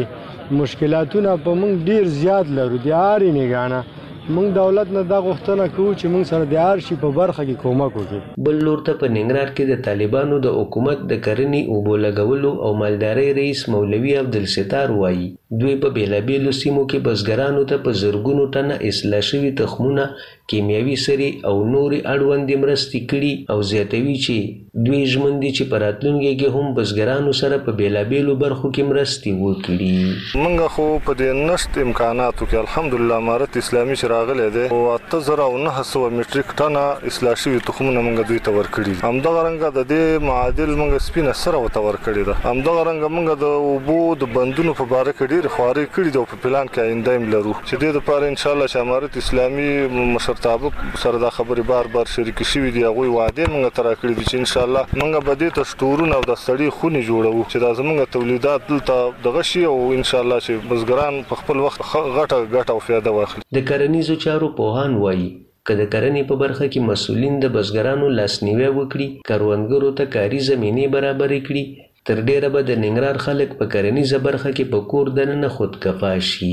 مشکلاتونه په موږ ډیر زیات لرو د هرې میګانه. موږ دولت نه دا غوښتنه کوو چې موږ سره د هر شي په برخه کې کومک وکړي. بل لور ته په ننګرهار کې د طالبانو د حکومت د کرنې اوبو لګولو او مالدارۍ رئیس مولوي عبدالستار وایي دوی په بیلابیلو سیمو کې بزګرانو ته په زرګونو ټنه اصلاح شوي تخمونه، کیمیاوي سرې او نورې اړوندې مرستې کړي او زیاتوي چې دوی ژمن دي چې په راتلونکي کې هم بزګرانو سره په بیلابیلو برخو کې مرستې وکړي. موږ خو په دې نشت امکاناتو کې الحمدلله امارت اسلامي چې راغلی دی او 8900 میټریک ټنه اصلاح شوي تخمونه موږ دوی ته ورکړي. همدغه رنګه د دې معادل موږ سپینه سره ورته ورکړې ده. همدغه رنګه موږ د اوبو د بندونو په باره کې ډېرې خوارۍ کړي دي او په پلان کې آینده هم لرو چې دې دپاره انشاءالله چې امارت اسلامي مشرتابه سره دا خبرې بار بار شریکې شوي دي. هغوی وعدې موږ ته راکړي دي چې انشاءالله موږ به دې ته سټورونه او د سړې خونې جوړوو چې دا زموږ تولیدات دلته دغه شي او انشاءالله چې بزګران په خپل وخت غټه ګټه او فایده واخلي. د کرنیزو چارو پوهان وایي که د کرنې په برخه کې مسؤلین د بزګرانو لاسنیوی وکړي، کروندګرو ته کاري زمینې برابرې کړي، تر ډیره به د ننګرهار خلک په کرنیزه برخه کې په کور دننه خودکفا شي.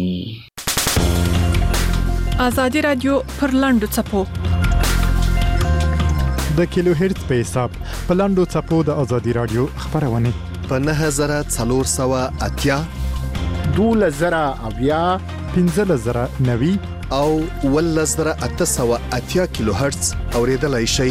ازادي رادیو پر لاندو چپو د کیلو هرتز په حساب په لاندو چپو د ازادي رادیو خبرونه په 9480 12090 15090 او 11880 کیلو هرتز اوریدلای شئ.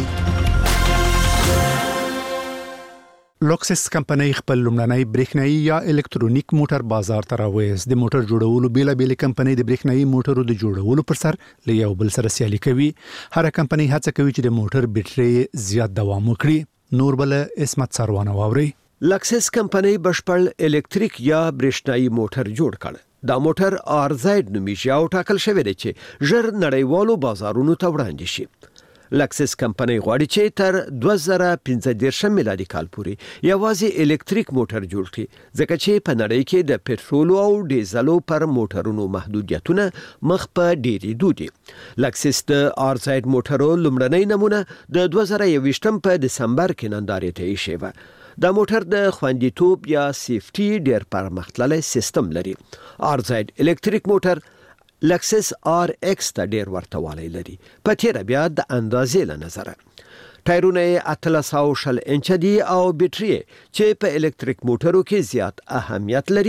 لوکسس کمپنۍ خپل لومړنی برېښنايي یا الکترونیک موټر بازار ته راوېست. د موټر جوړولو بیلابېلې کمپنۍ د برېښنايي موټرو د جوړولو پر سر له یو بل سره سیالي کوي. هر کمپنۍ هڅه کوي چې د موټر بیټرۍ زیات دوام وکړي. نور بل اسمت سروانه واوري. لکسس کمپنۍ بشپړ الکتریک یا برېښنايي موټر جوړ کړ. دا موټر آرزاید نومیږي او ټاکل شوی دی چې ژر نړیوالو بازارونو ته وړاندې شي. لکسس کمپنۍ غواړي چې تر 2015 میلادي کال پورې یوازې الکتریک موټر جوړ کړي ځکه چې په نړۍ کې د پټرول او ډیزلو پر موټرونو محدودیتونه مخ په ډیریدو دي. لکسس د آرزاید موټرو لومړنۍ نمونه د 2021 په دسمبر کې نندارې ته ایښې وه. دا موټر د خوندیتوب یا سیفټي ډیر پرمختللی سیستم لري. آرزاید الکتریک موټر لکسس آر ایکس ته ډیر ورته والی لري. په تیره بیا د اندازې له نظره ټایرونه یې 800 انچه دي او بیټرۍ چې په الکتریک موټرو کې زیات اهمیت لري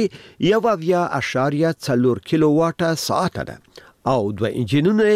1.4 کیلو واټه ساعت ده او دوه انجینونه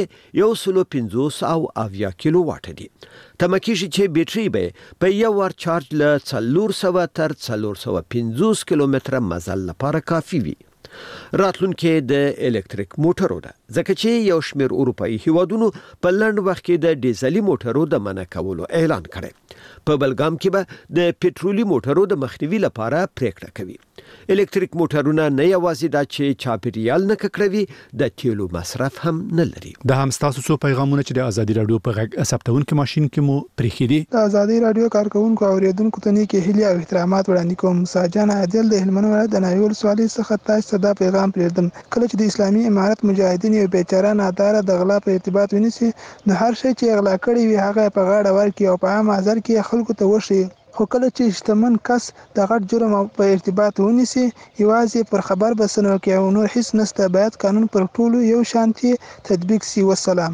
150 کیلو واټه دي. تمکیږي چې بیټرۍ به په یو ور چارج له 400 تر 450 کیلومتره مزل لپاره کافي وي. راتلونکي د الکتریک موټرو ده ځکه چې یو شمېر اروپایي هیوادونو په لنډ وخت کې د ډیزلي موټرو د منع کولو اعلان کړی. په بلګام کې به د پټرولي موټرو د مخنیوي لپاره پریکړه کوي. الکتریک موټرونه نه یوازې دا چې چاپیریال نه ککړوي د تیلو مصرف هم نه لري. د هم تاسو څو پیغامونه چې د ازادي رادیو په غږ ثبتونکو ماشين کې مو پریخي دي. د ازادي رادیو کارکونکو او اوریدونکو ته نیکی هیله او احترامات وړاندې کوم. ساجان عادل د هلمند ولایت د نایول سوالي څخه تاسو ته دا پیغام پریږدم. کله چې د اسلامي امارت مجاهدین یو بیچاره ناداره د غلا په ارتباط ونیسي نو هر شی چې غلا کړی وي هغه په غاړه ورکړي او په عام حاضر کې خلکو ته وښيي. خو کله چې شتمن کس د غټ جرم په ارتباط ونیسي یوازې پر خبر بسنه کوي او نور هیڅ نسته. باید قانون پر ټولو یو شانتي تطبیق سي. والسلام.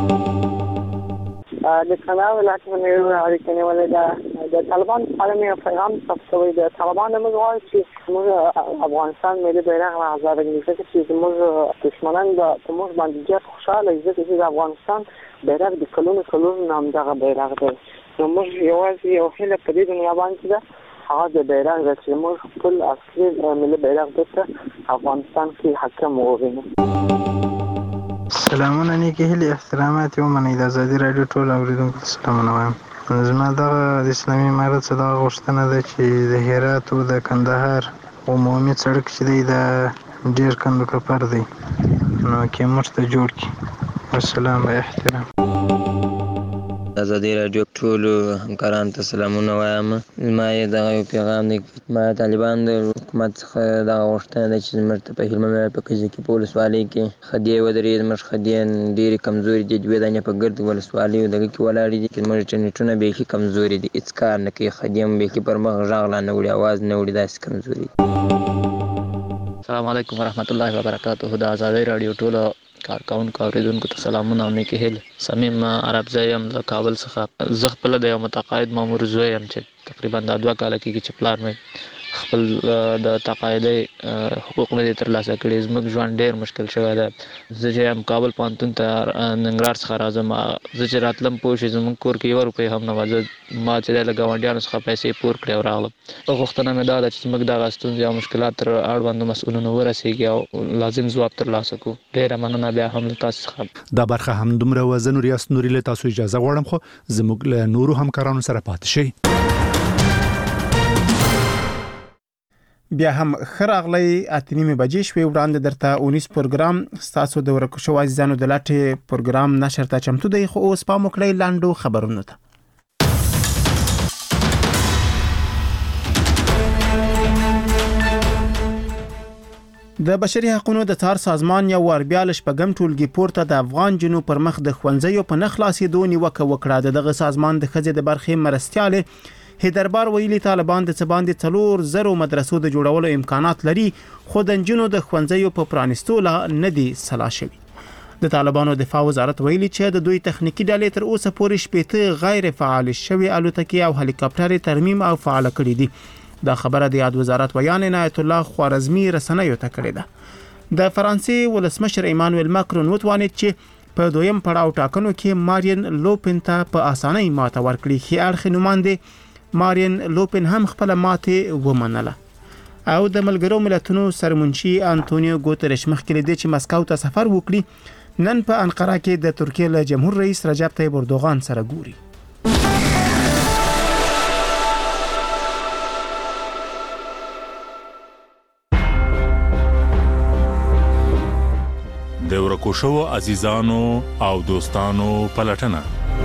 د کانال ولایت منو اړیکې ولدا د طالبان عالمي پیغام ثبتوي. د طالبان موږ چې موږ افغانستان ملي بیرغ آزاد کړي چې موږ دشمنان د موږ باندې ډېر خوشاله دي چې د افغانستان بیرغ د کلونو نام دغه بیرغ دی. نو موږ یوازې یو هیله په دې دنیا باندې ده هغه د بیرغ چې موږ خپل اصلي ملي بیرغ د افغانستان کې حاکم وګڼو. سلامونه نیکی هیله احترامات یو منی د ازادي رادیو ټول اوریدونکو سلامونه وایم. زما دغه د اسلامي امارت څخه غوښتنه ده چې د هرات او د کندهار عمومي سړک چې دی د ډیر کندو کپر دی نو کې مرسته جوړ کړي. والسلام و احترام. ازادي رادیو ټول همکارانو ته سلامونه وایم. ما یې دغه یو پیغام دی. ما طالبان د حکومت څخه دغه غوښتنه ده چې زموږ ته په هلمند ولایت په کجکي کې په ولسوالۍ کې خدۍ ودرېد. زموږ خدۍ ډېرې کمزوري دي. دوې دانې په ګرد ولسوالیو دغه کې ولاړې دي چې زموږ انټرنیټونه بیخي کمزوري دي. هېڅ کار نه کوي. خدۍ هم بیخي پر مخ غږ لا نه وړي، اواز نه وړي، داسې کمزوري دي. السلام علیکم ورحمت الله وبرکاته. د آزادۍ رادیو ټولو کارکونکو اوریدونکو ته سلامونه او نیکی هیله. صمیم عربزی یم له کابل څخه. زه خپل د یو متقاعد مامور زوی یم چې تقریبا د 2 کال کېږي چې پلار مې خپل د تقاعدي حقوق نه ترلاسه کړي. زموږ ژوند ډېر مشکل شوی دی. زه چې یم کابل پوهنتون ته ننګرهار څخه راځم. زه چې راتلم پوه شئ زموږ کور کې 1 روپۍ هم نه وه. ما چې دی له ګاونډیانو څخه پیسې پور کړې او راغلم. غوښتنه مې دا ده چې زموږ دغه ستونزې او مشکلات تر اړوندو مسؤلینو ورسېږي او لازم ځواب ترلاسه کړو. ډېره مننه بیا هم له تاسو څخه. دا برخه هم دومره وزن ریاست نوري له تاسو اجازه غواړم خو زموږ له نورو همکارانو سره پاتې شئ. بیا هم خراغلی اتنیمه بجې شوي وړاندې درته اونیس پروګرام ستاسو د ورکو شو عزیزانو د لاټه پروګرام نشر ته چمتو دی. خو اوس په مکلې لاندو خبرونه ته. د بشري حقوقو د څار سازمان یو ور بیا لشپګم ټولګي پورته د افغان جنو پر مخ د خوندزیو په نخلاصي دونی وکړه. دغه سازمان د خځې د برخې مرستياله هیدربار ویلي طالبان د څباندې 400 مدرسو د جوړولو امکانات لري خو د جنو د خوندزیو په پرانستو لا نه دي سلا شوی. د طالبانو دفاع وزارت ویلي چې د دوی تخنیکی ډلې تر اوسه پورې شپېته غیر فعال شوی الوتکې او هلیکاپټر ترمیم او فعال کړي دي. دا خبره د یاد وزارت ویان عنایت الله خوارزمی رسنیو ته کړې ده. د فرانسې ولسمشر ایمانوئل ماکرون وتوانید چې په دویم پړاو ټاکنو کې مارین لوپن ته په اسانۍ ماته ورکړي. خي اړخ نوماندې مارین لوپن هم خپل ماته ومنله. او د ملګرو ملتونو سرمنشي انټونیو ګوتریش مخکې د چې مسکو ته سفر وکړي نن په انقره کې د ترکیه له جمهور رئیس رجب طیب اردوغان سره ګوري. د ورکو شو عزیزانو او دوستانو پلټنه.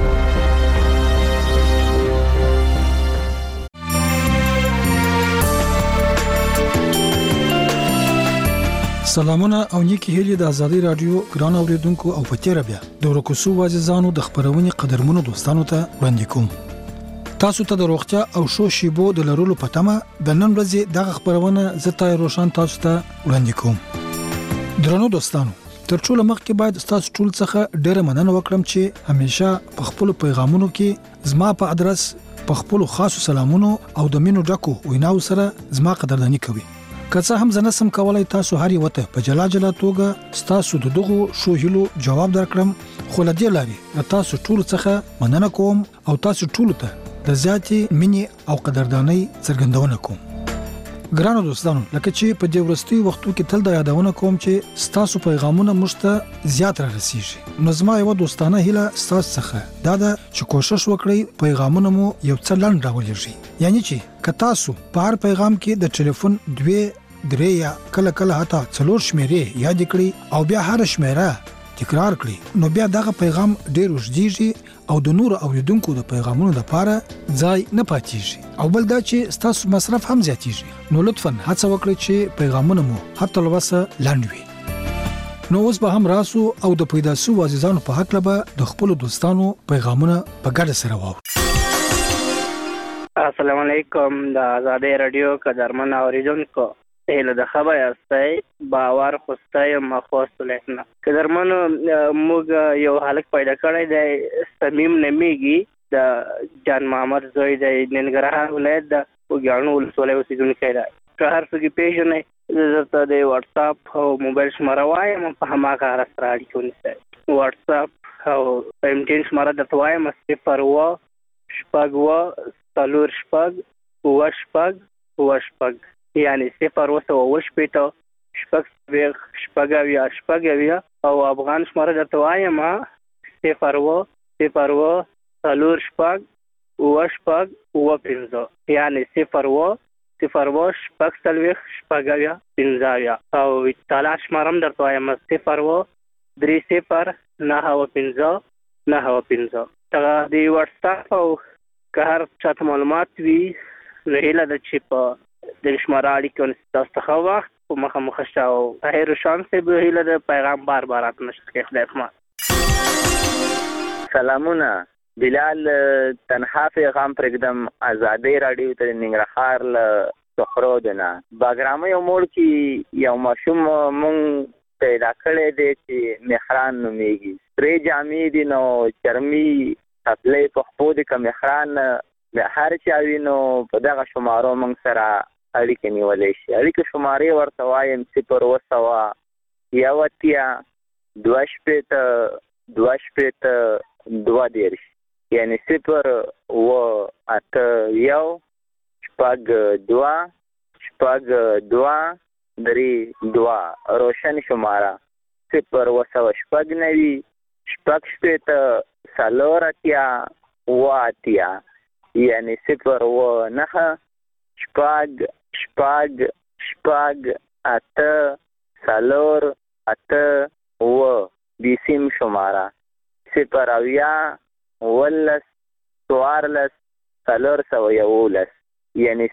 سلامونه او نیکی هیلې د آزادۍ رادیو ګران اوریدونکو او پتیره بیا د ورکو شو عزیزانو د خبرونې قدرمنو دوستانو ته وړاندې کوم. تاسو ته د روغتیا او شو شیبو د لرلو په تمه د نن ورځې دغه خبرونه زته روشن تاسو ته وړاندې کوم. درنو دوستانو تر ټولو مخکې باید تاسو ټول څخه ډېر مننه وکړم چې همیشه په خپل پیغامونو کې زما په ادرس په خپل خاصو سلامونو او د مینو ډکو ویناو سره زما قدردانی کوي. که څه هم زنه سم کولای تاسو هر یو ته په جلا جلا توګه تاسو د دغه شو هلو جواب درکړم خو لدی لاري تاسو ټول څخه مننه کوم او تاسو ټول ته د ذاتي مینې او قدردانۍ څرګندونه کوم. ګرانو دوستانو لکه چې په دې ورستي وختو کې تل د یادونه کوم چې تاسو پیغامونه مشته زیات را رسیږي. نو زما یو دوستانه هیله تاسو څخه دا ده چې کوشش وکړئ پیغامونه مو یو څه لاندې راولېږي. یعنی چې که تاسو په هر پیغام کې د ټلیفون 2 یا کله حتی 4 شمیرې یاد کړئ او بیا هر شمیره تکرار کړئ نو بیا دغه پیغام ډیر وژديږي او د نور اوریدونکو د پیغامونو لپاره ځای نه پاتېږي. او بل دا چې تاسو مصرف هم زیاتېږي. نو لطفاً هڅه وکړئ چې پیغامونه مو حتی لوسه لاندې وي. نو اوس به هم راسو او د پیدا سو عزیزانو په حق لبه د خپل دوستانو پیغامونه په ګډه سره واورو. السلام علیکم د آزادۍ رادیو قدرمن اوریدونکو هله د خبر استای باور خوستای مخواست لیکنه قدرمنو موږ یو حالت پیدا کړی دی صمیم نمیږي د جان محمد زوی د ننګرهار ولایت د وګړو ولسوالۍ اوسیدونکی دی. که هر څوک پیژنې زه د واتس اپ او موبایل شماره وایم په هماغه سره اړیکه ونیسئ. واتس اپ او MTN شماره درته وایم 0 یعنی 0 شپږ او افغان شماره درته وایم 0 یعنی 0 او اطلاع شماره هم درته وایم 0 د واتس اپ او که هر چاته معلومات وي نو هیله ده چې په د شماره اړیکه ونیسئ. څخه وخت په مخه مخشه او خیر و شانس به هیله ده پیغام بار اتنشت که خدای رحمت. سلامونه بلال تنها پیغام پرېږدم آزادۍ راډیو ته ننګرهار له سخرودنا باګرامه یو موړ کې یو ماشوم مونږ پیدا کړی دی چې مهران نومیږي. سرې جامې دي نو چرمي خپلې په خپو دي که مهران هر چا وي نو په دغه شمارو مونږ سره اړیکې نیولی شي. اړیکې شمارې ورته وایم 0 یعنی 0 روشن شماره 0 یعنی 0 بیسیم شماره 0 یعنی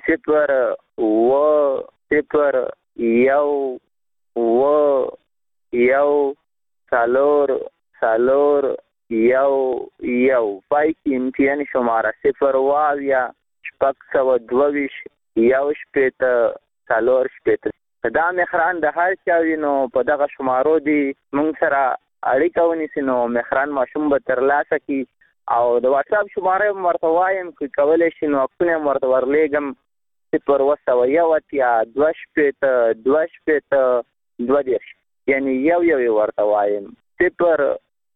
0 پای کې امتیان شماره 0 دا مهران د هر چا وي نو په دغه شمارو دی مونږ سره اړیکه ونیسي نو مهران ماشوم به ترلاسه کړي. او د واټساپ شماره هم ورته وایم که کولی شي نو عکسونه هم ورته ورلیږم 0 یعنی یو ورته وایم 0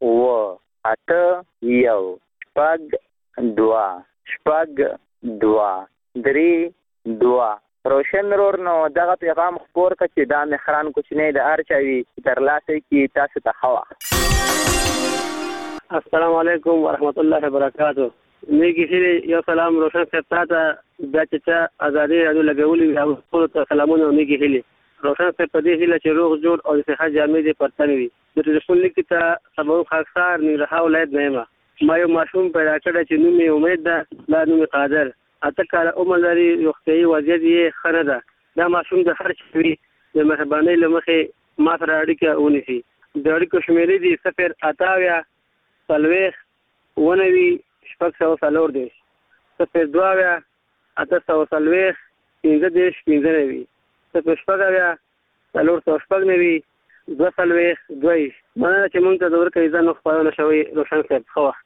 روشن رور نو دغه پیغام خپور که چې دا مهران کوچنی د هر چا وي ترلاسه کړي. تاسو ته ښه وخت. السلام علیکم ورحمت الله وبرکاتو. نیکی سری یو سلام روشن صاحب ته بیا چې ازادي راډیو لګولي وي ټولو ته سلامونه او نیکی هیلې. روشن صاحب په دې هیله چې روغ جوړ او د صحت جامې دې پر تن وي. د ټلیفون لیک ته سبا خاکسار ننګرهار ولایت نه یم. ما یو ماشوم پیدا کړی چې نوم یې امید ده لا نوم یې قادر. 8 کاله عمر لري. روغتیایي وضعیت یې ښه نه ده. دا ماشوم د هر چا وي د مهربانۍ له مخې ما سره اړیکه ونیسي. د اړیکو شمېرې دي 0 مننه چې مونږ ته د ورکړې ځان خپرونه شوی. روشن صاحب ښه وخت.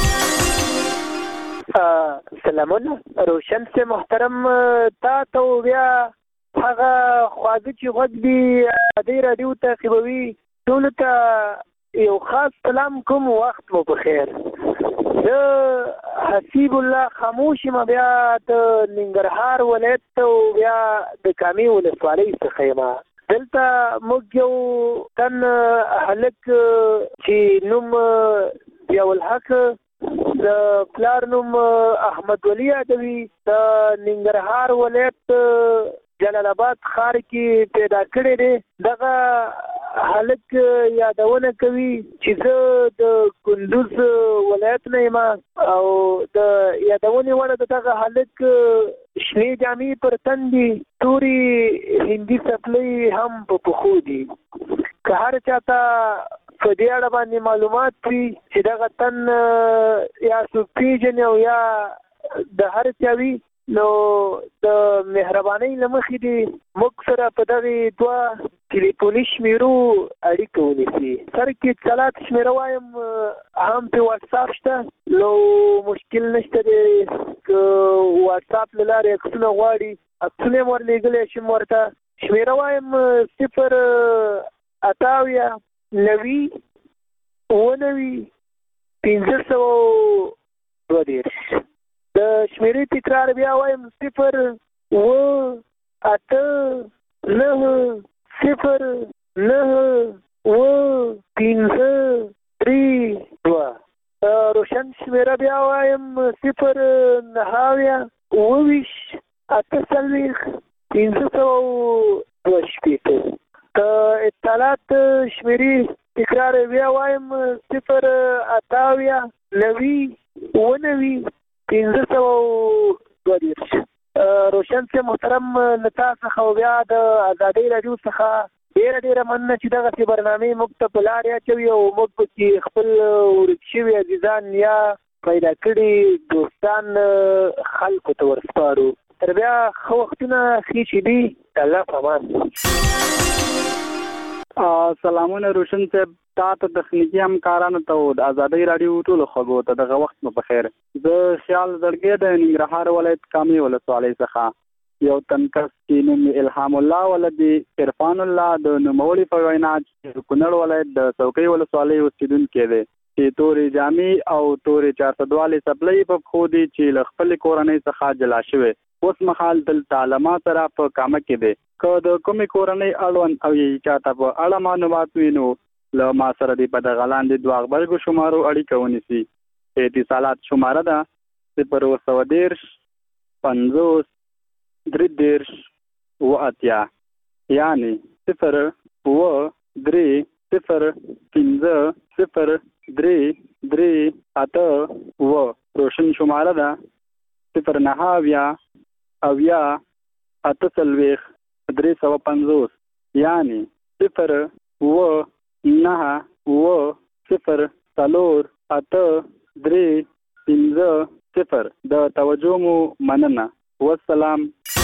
سلامونه روشن سے محترم تا ته بیا هغه خواږه چې غوږ دی ازادي راډیو تعقیبوي ټولو ته یو خاص سلام کوم. وخت مو په خیر. زه حسیب الله خاموش یم بیا د ننګرهار ولایت ته بیا د کامې ولسوالۍ څخه یم. دلته موږ یو تن هلک چې نوم ضیاءالحق د پلار نوم احمد ولی یادوي د ننګرهار ولایت جلال آباد ښار کې پیدا کړی دی. دغه هلک یادونه کوي چې زه د کندوز ولایت نه یم او د یادونې وړ د دغه هلک شنې جامې پر تن دي، تورې هندي څپلۍ هم په پښو دي. که هر چاته په دې اړه باندې معلومات وي چې دغه تن یا څوک پیژني او یا د هر چا وي نو د مهربانۍ له مخې دې موږ سره په دغې 2 ټلیفوني شمیرو اړیکه ونیسي. سر کې اتصالات شمیره وایم هم په واټساپ شته نو مشکل نشته دی. که واټساپ له لارې عکسونه غواړي عکسونه یې ورلېږلی شم ورته. شمیره وایم 0 د شمیرې تکرار بیا وایم 0 روشن شمیره بیا وایم 0 اطلاعات شمیرې تکرار بیا وایم 0 روشن سے محترم نتا څخه بیا د ازادي راډیو څخه ډیره مننه چې دغه برنامه موږ ته په لار اچوي او موږ په خپل ورک شوي عزیزان یا پیدا کړي دوستان خلکو ته ورسپارو. تر بیا خو وختونه خې چې دی الله پامان. سلامونه روشن صاحب، تا ته تخنیکی همکارانو ته د آزادۍ راډیو ټولو خلکو ته دغه وخت مو په خیر. زه خیال زړګی د ننګرهار ولایت کامې ولسوالۍ څخه یو تن کس چې نوم الهام الله ولدي عرفان الله د نوموړي په وینا چې کونړ ولایت د څوکۍ ولسوالۍ اوسېدونکی دی چې تورې جامې او تورې 442 سپلۍ په پښو دي چې له خپلې کورنۍ څخه جلا شوی. اوس مهال دلته علما سره په کامه کې دی. که د کومې کورنۍ اړوند او یې چاته په اړه معلومات وي نو له ما سره دی په دغه لاندې دوه غبرګو شمارو اړیکه ونیسي. اتصالات شماره ده 010 50 33 80 یعنی 0 3 0 15 0 3 3 8 روشن شماره ده 0 اویا 8 350 یعنی 0 9 0 4 8 3 50 د توجه مو مننه. والسلام.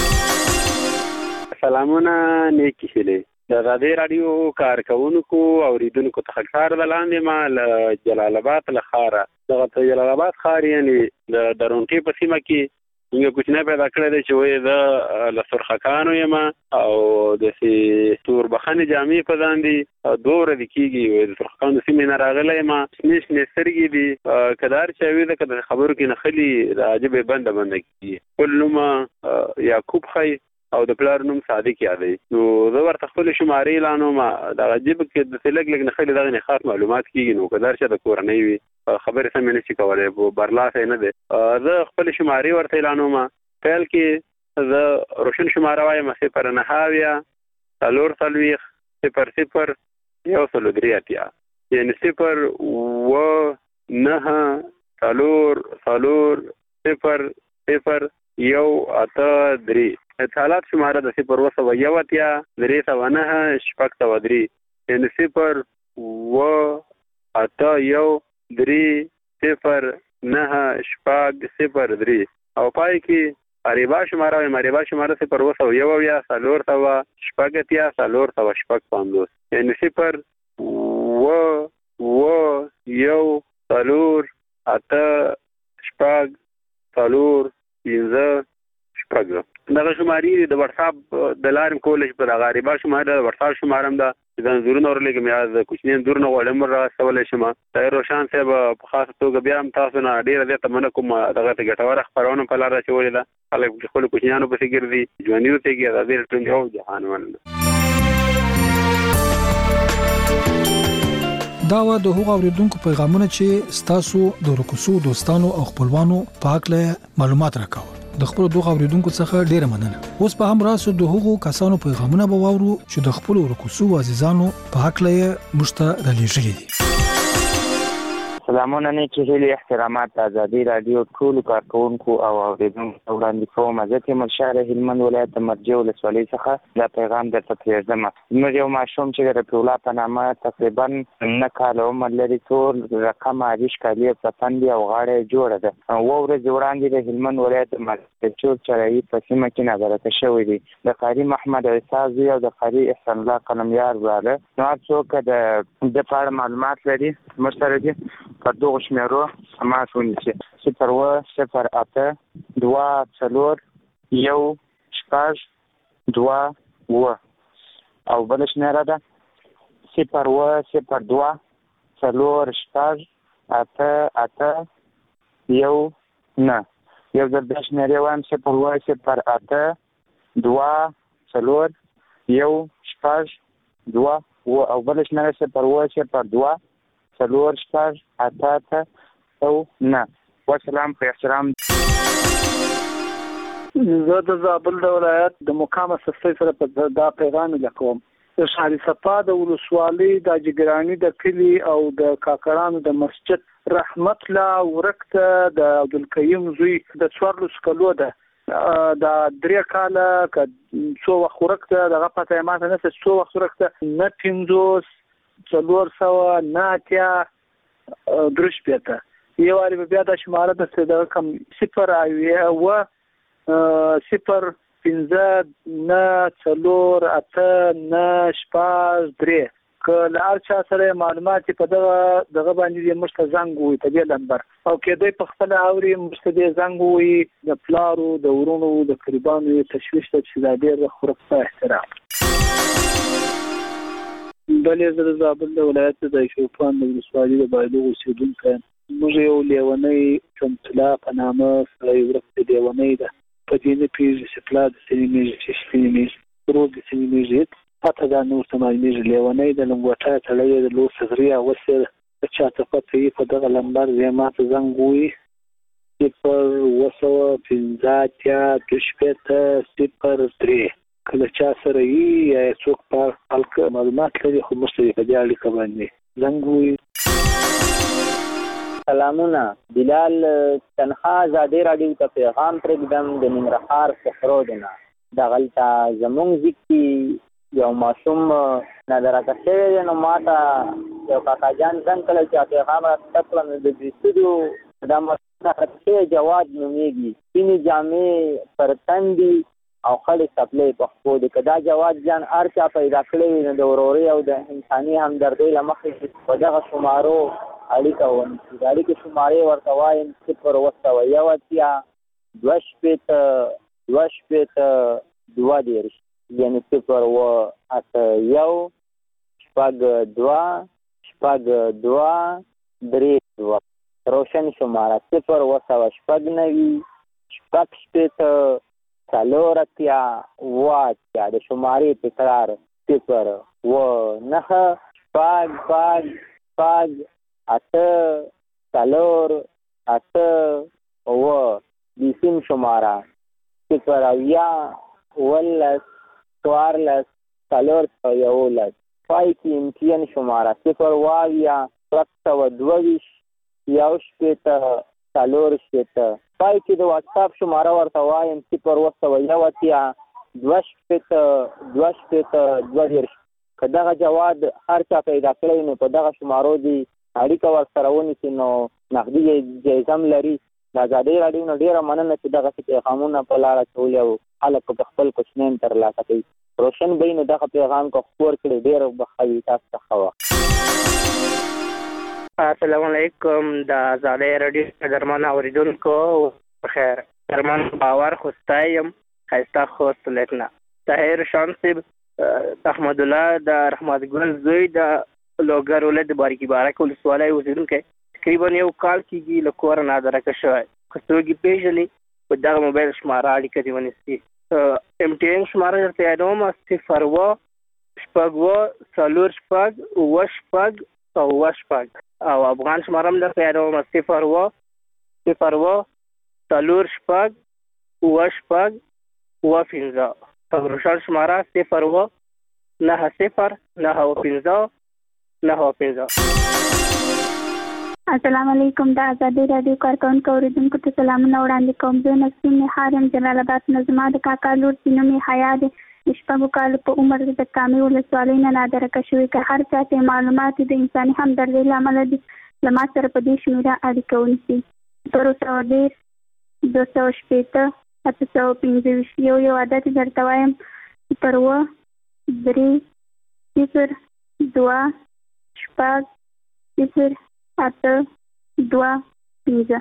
سلامونه نیکی شلې د آزادۍ راډیو کارکونکو او اوریدونکو ته خیر دلاندې ما له جلال آباد له ښاره دغه جلال آباد ښار یعنی د درونټي په سیمه کې یو کوچنی پیدا کړی دی چې وایي زه له سرخکانو یم او داسې توربخنې جامې په ځان دي 2 ورځې کېږي وایي د سرخکانو د سیمې نه راغلی یم شنې شنې سترګې دي که دا هر چا وي ده که د خبرو کې نښلي د عجبې بنده کېږي. خپل نوم یعقوب خی او د پلار نوم صادق یادوي. نو زه ورته خپلې شمارې اعلانوم دغه جبه کې داسې لږ لږ نښلي دغه نه خاص معلومات کېږي نو که دا هر چا د کورنۍ وي خبرې سمې نه شي کولی برلاسی نه دی. زه خپلې شمارې ورته اعلانوم. پیل کې زه روشن شماره وایم 0 9 4 0 0 1 یعنی 0 9 4 0 0 1 اتصالات شماره د 0 1 309 3 یعنی 0 8 1 3 0 9 3 او پای کې اریبا شماره وایم. اریبا شماره 0 1 4 یعنی 0 دغه شمارې د واتساپ د لارې کولای شي په دغه اریبا شماره د واتساپ شماره هم ده چې د انځورونو ورلېږم یا د کوچني انځورونه غواړم راستولی شم. طاهر روشان صاحب په خاصه توګه بیا هم تاسو نه ډېره زیاته مننه کوم دغه ته ګټوره خپرونه په لاره اچولې ده. خلک خپلو کوچنیانو پسې ګرځي ژوندي اوسېږي آزادۍ راډیو جهان مننه. دا و د هغو اوریدونکو پیغامونه چې ستاسو د رکوسو دوستانو او خپلوانو په حق له معلومات راکاو. د خپل دوه اوریدونکو څخه ډیره مننه. اوس په هم راسو د هغو کسانو پیغامونه به واورو چې د خپل رکوسو عزیزانو په حق له مشته رالېږلي دي. سلامونه نیکی هیلې احترامات آزادۍ راډیو ټولو کارکونکو او اوریدونکو وړاندې کوم. زه تیمور شاه هلمند ولایت د مرجې ولسوالۍ څخه دا پیغام درته پرېږدم. زموږ یو ماشوم چې د رفیع الله په نامه تقریبا 9 کاله عمر لري، ټول رقم عریش کالي پسند او غاړه جوړه ده. 2 ورځې وړاندې د هلمند ولایت مرچور چرایي په سیمه کې نظارت شوی دی. د قاری محمد عیسی زوی او د قاری احسان الله قلمیار وروره. نو هر څوک د په اړه معلومات لري موږ سره دي په دغه شمیرو تماس ونیسي. 0 2 4 1 2 او بل شمیره ده 0 2 4 8 1 9. یو ځل بیا شمیرې وایم 0 8 2 4 1 2 او بل شمیره 0 2 4 8 9. والسلام په احترام. زه د زابل د ولایت د مقام سستۍ سره په دا پیغام لیکوم. د شهر صفا د ولسوالۍ د جګرانی د کلی او د کاکړانو د مسجد رحمت الله ورکته د عبدالقیوم زوی د 14 کلو ده د 3 کاله ک څو وخت ورکته دغه پته ماته نه څو وخت ورکته نه 500 نه اتیا درش پیته یو اړ بیا د شماره د کم 0 او 0-5-9-4-8-9-3 که له هر چا سره معلومات په دغه باندې موږ ته زنګ ووي په دې نمبر او کېدای په خپل اوري موږ ته دې زنګ ووي د پلارو د ورونو د قربانو تشویش ته چې دا ډېر خورخته احترام. بلې زه د زابل د ولایت د شوپان د ولسوالۍ د بایلوغ اوسېدونکی یم. موږ یو لیونی چمتلا په نامه سړی ورک د لیونی ده په دې نه پېژني چې پلار د سنې مېږي چې سپینې مېږي ورور د سنې مېږي پته دا نور ته معلومېږي لیونی د لنګوټه تړلی د لو صغري اغوستې ده که چاته پته وي په دغه لمبر بیا ما ته زنګ ووایي 0-5-9-4-8-9-3 کله چا سره وي یا څوک په خلک معلومات لري خو موږ ته یې په دې اړیکه باندې زنګ ووایي. سلامونه، بلال تنها ازادي راډیو ته پیغام پرېږدم د ننګرهار صخرو نه. دغلته زمونږ ځای کې یو ماشوم نادرکه شوی دی نو ما ته یو کاکاجان زنګ کړی چې پیغام راته کړم د استودیو دا ماشوم نادرکه شوی جواد نومیږي، سپینې جامې پر تن دي او خړې څپلۍ په پښو دي. که دا جواد جان هر چا پیدا کړی وي نو د ورورۍ او د انساني همدردۍ له مخې په دغه شمارو اړیکه ونیسي. د اړیکې شمارې ورته وایم 0-2-2-2-2 یعنې 0-2-2-2-3 روشن شماره 0-2-2-4-9-4 د شمارې تکرار 0-9-5-5-8-4-8 بیسیم شماره 0-14-4-11 پای کې امتیان شماره 0-22-1-4 پای کې د واتساپ شماره ورته وایم 0-2-2-2 که دغه جواد هر چا پیدا کړی نو په دغه شمارو دي اړیکه ورسره ونیسي نو نغدي جایزه هم لري. د ازادۍ راډیو نه ډېره مننه چې دغسې پیغامونه په لاره اچولي او خلک په خپل کوچنیان ترلاسه کوي. روشن به وي نو دغه پیغام که خپور کړي ډېر به ښه وي. تاسو ته ښه وخت. السلام علیکم د ازادۍ راډیو قدرمن اورېدونکو بخیر. قدرمن باور خوستی یم ښایسته خوست لیکنه طاهر شمصب احمد الله د رحمت ګل زوی د لوګر ولایت د باریکي بارک ولسوالۍ اوسېدونکی تقریبا یو کال کېږي له کوره نادرکه شوی. که څوک یې پېژني په دغه موبایل شماره اړیکه دې ونیسي. MTN شماره درته یادوم 0-4-4-6 او افغان شماره هم درته یادوم 0-4-6 روشن شماره 0-9-0-9-5-9. السلام علیکم د ازادۍ راډیو کارکونکو اوریدونکو ته سلامونه وړاندې کوم. زه نسیم نهار یم جلال آباد نه. زما د کاکا لور چې نوم یې حیا دی د شپږو کالو په عمر د کامې ولسوالۍ نه نادرکه شوي. که هر چا ته معلومات د انساني همدردۍ له امله دي له ما سره په دې شمېره اړیکه ونیسي. 0-2-2-815 یو عدد درته وایم 0-3-0-2-8-2-5.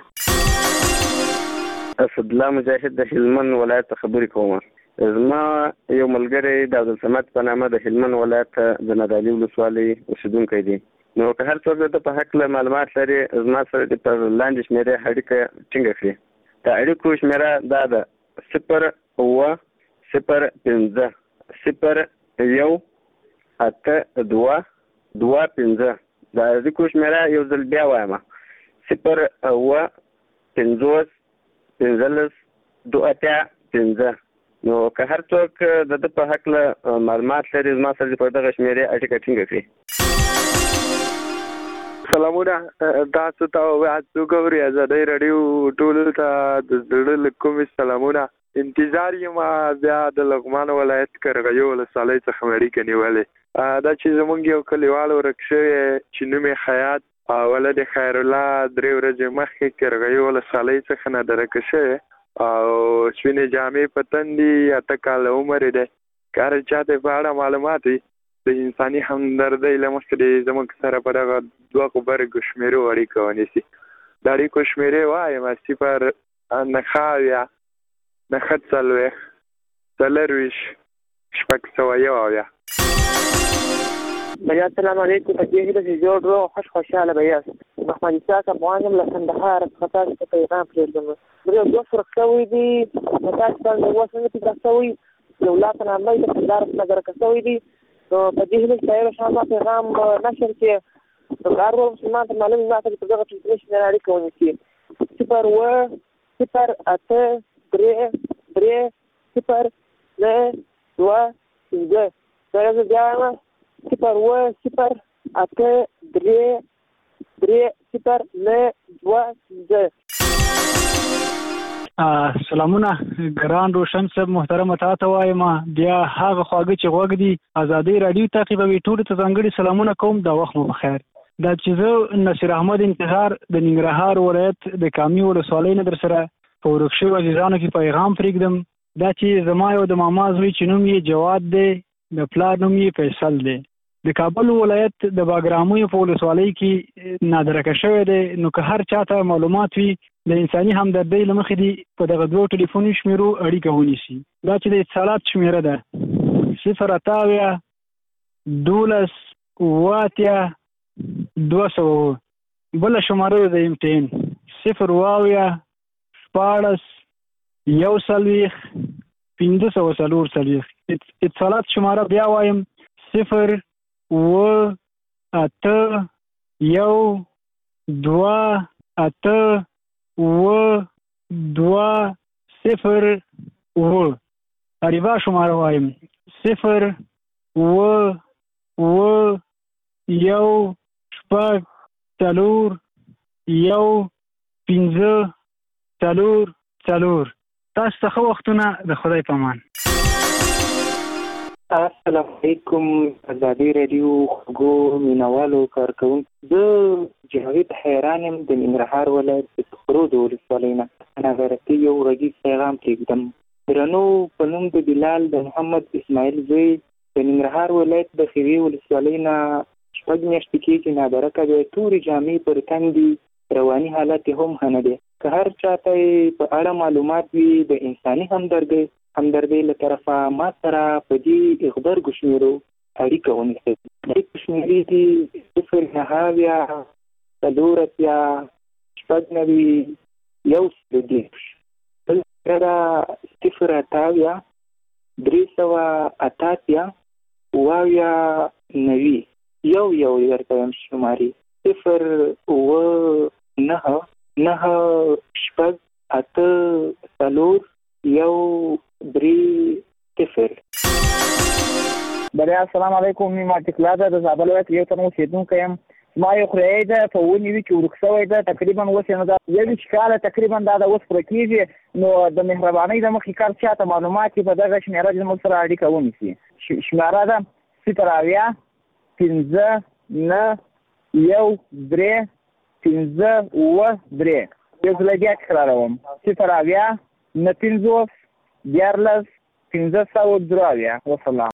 اسدالله مجاهد د هلمند ولایت خبرې کوم. زما یو ملګری د عبدالصمد په نامه د هلمند ولایت د نادعلي ولسوالۍ اوسېدونکی دی. نو که هر څوک د په هکله معلومات لري زما سره د پر لاندې شمېرې اړیکه ټینګه کړي. د اړیکو شمېره دا ده 0-5-0-1-8-2-2-5. د اړیکو شمېره یو ځل بیا وایم 0-5-15-2-5. نو که هر څوک د په هکله معلومات لري زما سره په دغه شمېرې اړیکه ټینګه کړي. سلامونه، تاسو ته وایي ګوري ازادۍ راډیو ټولو ته د زړه له کومې سلامونه. انتظار یم بیا د لغمان ولایت کرغیو ولسوالۍ څخه اړیکه نیولې. دا چې زمونږ یو کلیوال ورک شوی چې نوم یې خیاط ولد خیرالله 3 ورځې مخکې کرغیو ولسوالۍ څخه نادرکه شوی او سپینې جامې په تن دي، 8 کاله عمر دی. که هر چاته په اړه معلومات وي د انساني همدردۍ له مخې زموږ سره په دغه 2 غبرګو شمېرو اړیکه ونیسي. د اړیکو شمېرې وایم 0 9 40 4 بیا السلام علیکم. په دې هیله چې جوړ روغ خوشحاله به یاست. محمد اسحاق افغان یم له کندهار څخه تاسو ته پیغام پرېږدم. زه 2 فرق شوی دي نو تاسو ته د وسنه پیدا شوی یو لا په نامه د کندهار څخه درکښوي دي. نو په دې هیله چې یو شان پیغام نشر کې د کار ورو مسلمان ته معلومه ده چې دغه ټلیفون نه اړیکه ونیسي. 0 0 8 3 3 0 9 2 5 دا بیا 0 0 8 3 3 0 9 2 5. سلامونه ګران روشن صاحب، محترم تاسو وایم بیا هغه خواږه چې غوږ دي آزادۍ رادیو تعقیبوي. ټول ته ځانګړي سلامونه کوم. دا وخت مو بخیر. دا چې زه نصیر احمد انتظار د ننګرهار ولایت د کامي ولسوالۍ نه در سره په ورک شویو عزیزانو کې پیغام پرېږدم. دا چې زما یو د ماما زوی چې نوم یې جواد دی، د پلار نوم یې فیصل دی، د کابل ولایت د باګرامو په ولسوالۍ کې نادرکه شوی دی. نو که هر چاته معلومات وي د انساني همدردۍ له مخې دي په دغه 2 ټلیفوني شمېرو اړیکه ونیسي. دا چې د اتصالات شمېره ده 0 8 12 8 200. بله شماره د امتحان 0 14 540. اتصالات شماره بیا وایم 0 8 2 8 2 0 اریبا شماره وایم 0 تاسو ته ښه وختونه. د خدای په امان. السلام علیکم. آزادۍ رادیو خوږو مینوالو کارکوونکو، زه جاوید حیران یم د ننګرهار ولایت د خرود ولسوالۍ نه. غیرتي یو غږیز پیغام پرېږدم. درنو په نوم د بلال د محمد اسماعیل زوی د ننګرهار ولایت د خیوې ولسوالۍ نه 6 میاشتې کېږي نادرکه دی. تورې جامې پر تن دي، رواني حالت یې هم ښه نه دی. که هر چاته په اړه معلومات وي د انساني همدردۍ له طرفه ما سره په دې غبرګو شمېرو اړیکه ونیسئ. اړیکې شمېرې دي 0 9 4 6 9 یو ورته یم شمارې 0 9 9 6 8 4 1 3 0. بله السلام علیکم. مې ماتکلا ده د زابل ولایت یو تن اوسېدونکی یم. زما یو خوريی ده په ونې وي چې ورک شوی ده تقریبا اوس یې نه ده 20 کاله تقریبا دا د اوس پوره کېږي. نو د مهربانۍ د مخې کار چاته معلومات چې په دغه شمېره زموږ سره اړیکه ونیسي. شمېره ده 0 5 9 1 3 5 3. یو ځل بیا تکراروم 0 9 50 11 500. وسلام.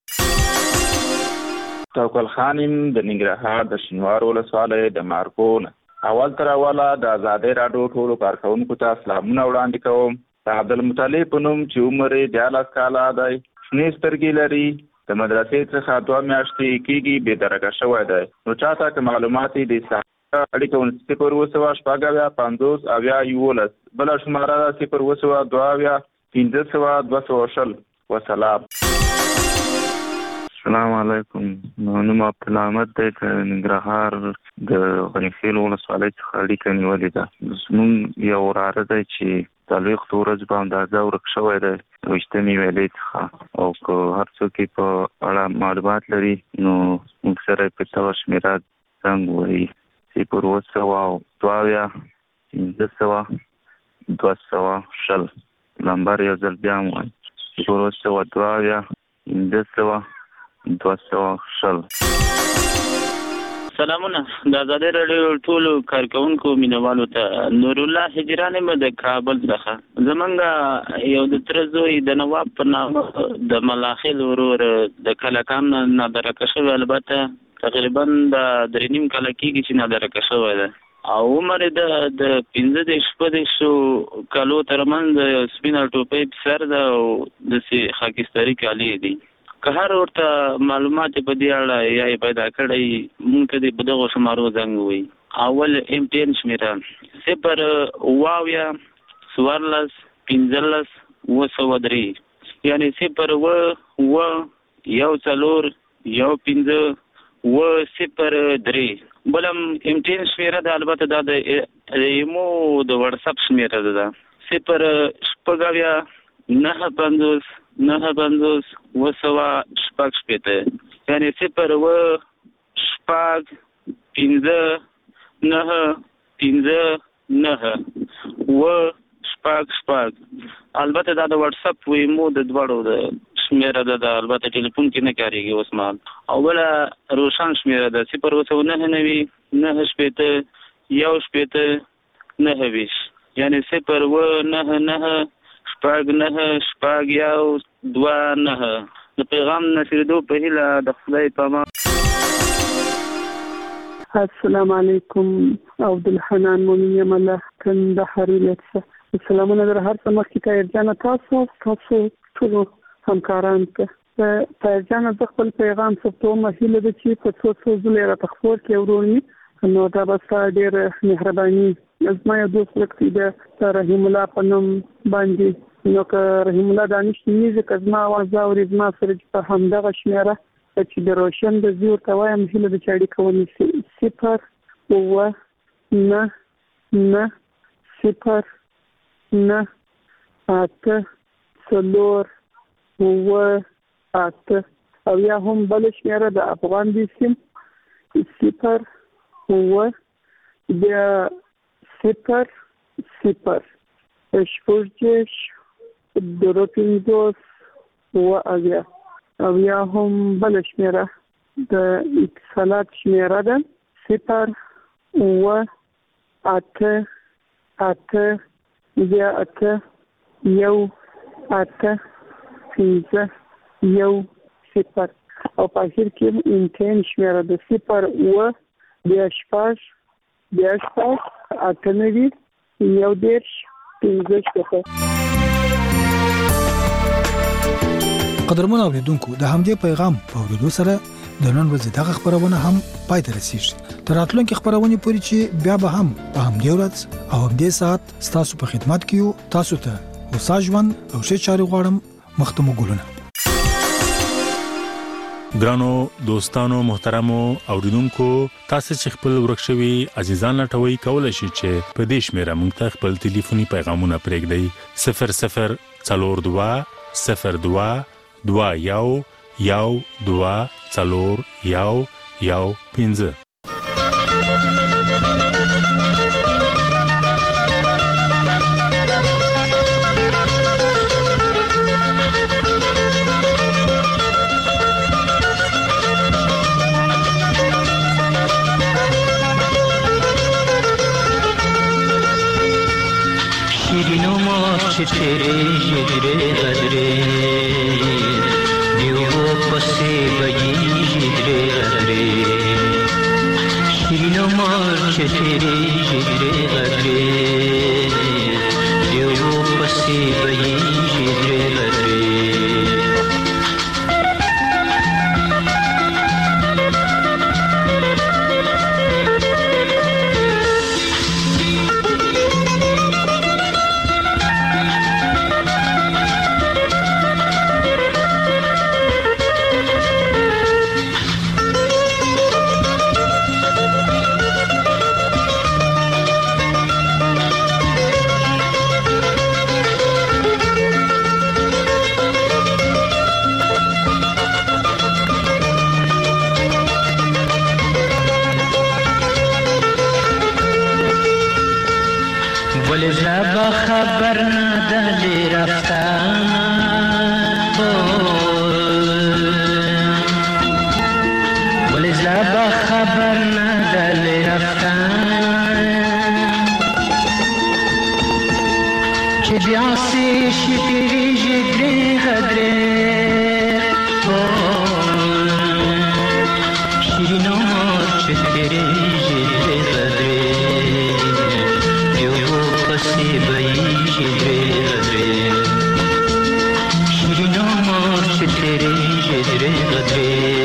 توکل خانم د ننګرهار د شینوار ولسوالۍ د مارکون. اول تر اوله د آزادۍ راډیو ټولو کارکوونکو ته سلامونه وړاندې کوم. د عبدالمطلب په نوم چې عمر یې 14 کاله دی، شنې سترګې لري، د مدرسې څخه 2 میاشتې کېږي بې درکه شوی دی. نو چاته که معلومات یې د اړیکه 0 7 50 11. بله شماره ده 0 2 500 200. وسلام. السلام علیکم. نوم عبدالله احمد دی، ننګرهار د غنیخیل ولسوالۍ څخه اړیکه نیولې ده. زموږ یو وراره دی چې 4 ورځې په اندازه ورک شوی دی 28 ویلې څخه، او که هر څوک یې په اړه معلومات لري نو موږ سره یې په دغه شمېره زنګ ووهي 0 2 500 200. نمبر یو ځل بیا هم وایي 0 2 500 200. سلامونه د آزادۍ راډیو ټولو کارکونکو مینوالو ته نور الله هجران مې د کابل څخه زمونږ یو د تر زوی د نواب په نامه د ملاخیل ورور د کلکام نه نادرکه شوی البته تقریبا د 3.5 کال کېږي چې نادرکه شوی ده او عمر د 15 کالو ترمنځ سپینه ټوپۍ په سر ده او داسې خاکستري کالي دي که هر ورته معلومات په دې اړه یا پیدا کړی مونږ ته د دغه شمارو زنګ وي اول امتحان شمیره 0 واویا 14 15 وسودري یعنی 0 و یو څلور یو 15 و 0 بلم امتحان شمیره د البته د ایمو د واتساپ شمیره ده 0 شپږاویا 9 50 وسوا شپږ شپېته یعنی 0 و شپږ 15 9 و شپږ البته دا د واتساپ ویمو د دوړو د شمیره ده البته ټلیفون کې نه کاریږي اوس مال اوله روشن شمیره ده 0 و 9 شپېته یو شپېته 9 یعنی 0 و 9 شپږ 9 شپږ یو 2 9 د پیغام نشریدو په هیله د خدای په امان. السلام علیکم عبدالحنان مومن یم الله کندهار ولایت سلامونه در هر څه مخکې طاهر جان تاسو ټولو همکارانو ته طاهر جان زه خپل پیغام ثبتوم هیله ده چې په څو ځله یې راته خپور کړې ورونی نو دا به ستا ډېر مهرباني زما یو دوست ورکړي د رحیم الله په نوم باندې نو که رحیم الله دانش نیزه که زما اواز اوري زما سره چې په همدغه شمیره چې د روشن د زی ورته وایم هیله ده چې اړیکه ونیسي 0 و 9 0 9 8 4 و 8 او یا هم بل شمیره د افغان دی سیم 0 و بیا 0 شپږ و اویا او یا هم بل شمیره د اتصالات شمیره ده 0 و 8 بیا 8 یو 8 15 یو 0 او په اخر کې امتحان شمیره ده 0 و بیا شپږ 8 یو 15 قدرمن اوریدونکو د همدې پیغام په اوریدو سره د نن ورځې دغه خبرونه هم پای ته رسیږي تر راتلونکي خبرونه پورې چې بیا به هم په همدې ورځ او همدې ساعت ستاسو په خدمت کې یو تاسو ته وساجوان او ښه چاري غواړم مختمو ګلونه ګرانو دوستانو محترمو اوریدونکو تاسو چې خپل ورکشوي عزیزان لټوي کولای شئ چې په دې شمیره موږ ته خپل ټلیفوني پیغامونه پرېږدئ 00 02 2 یو 2 4 یو 15 तेरे हिजरे गदरे दियो पसे बजी हिजरे गदरे शिनो मार तेरे हिजरे गदरे दियो पसे बजी हिजरे गदरे तेरे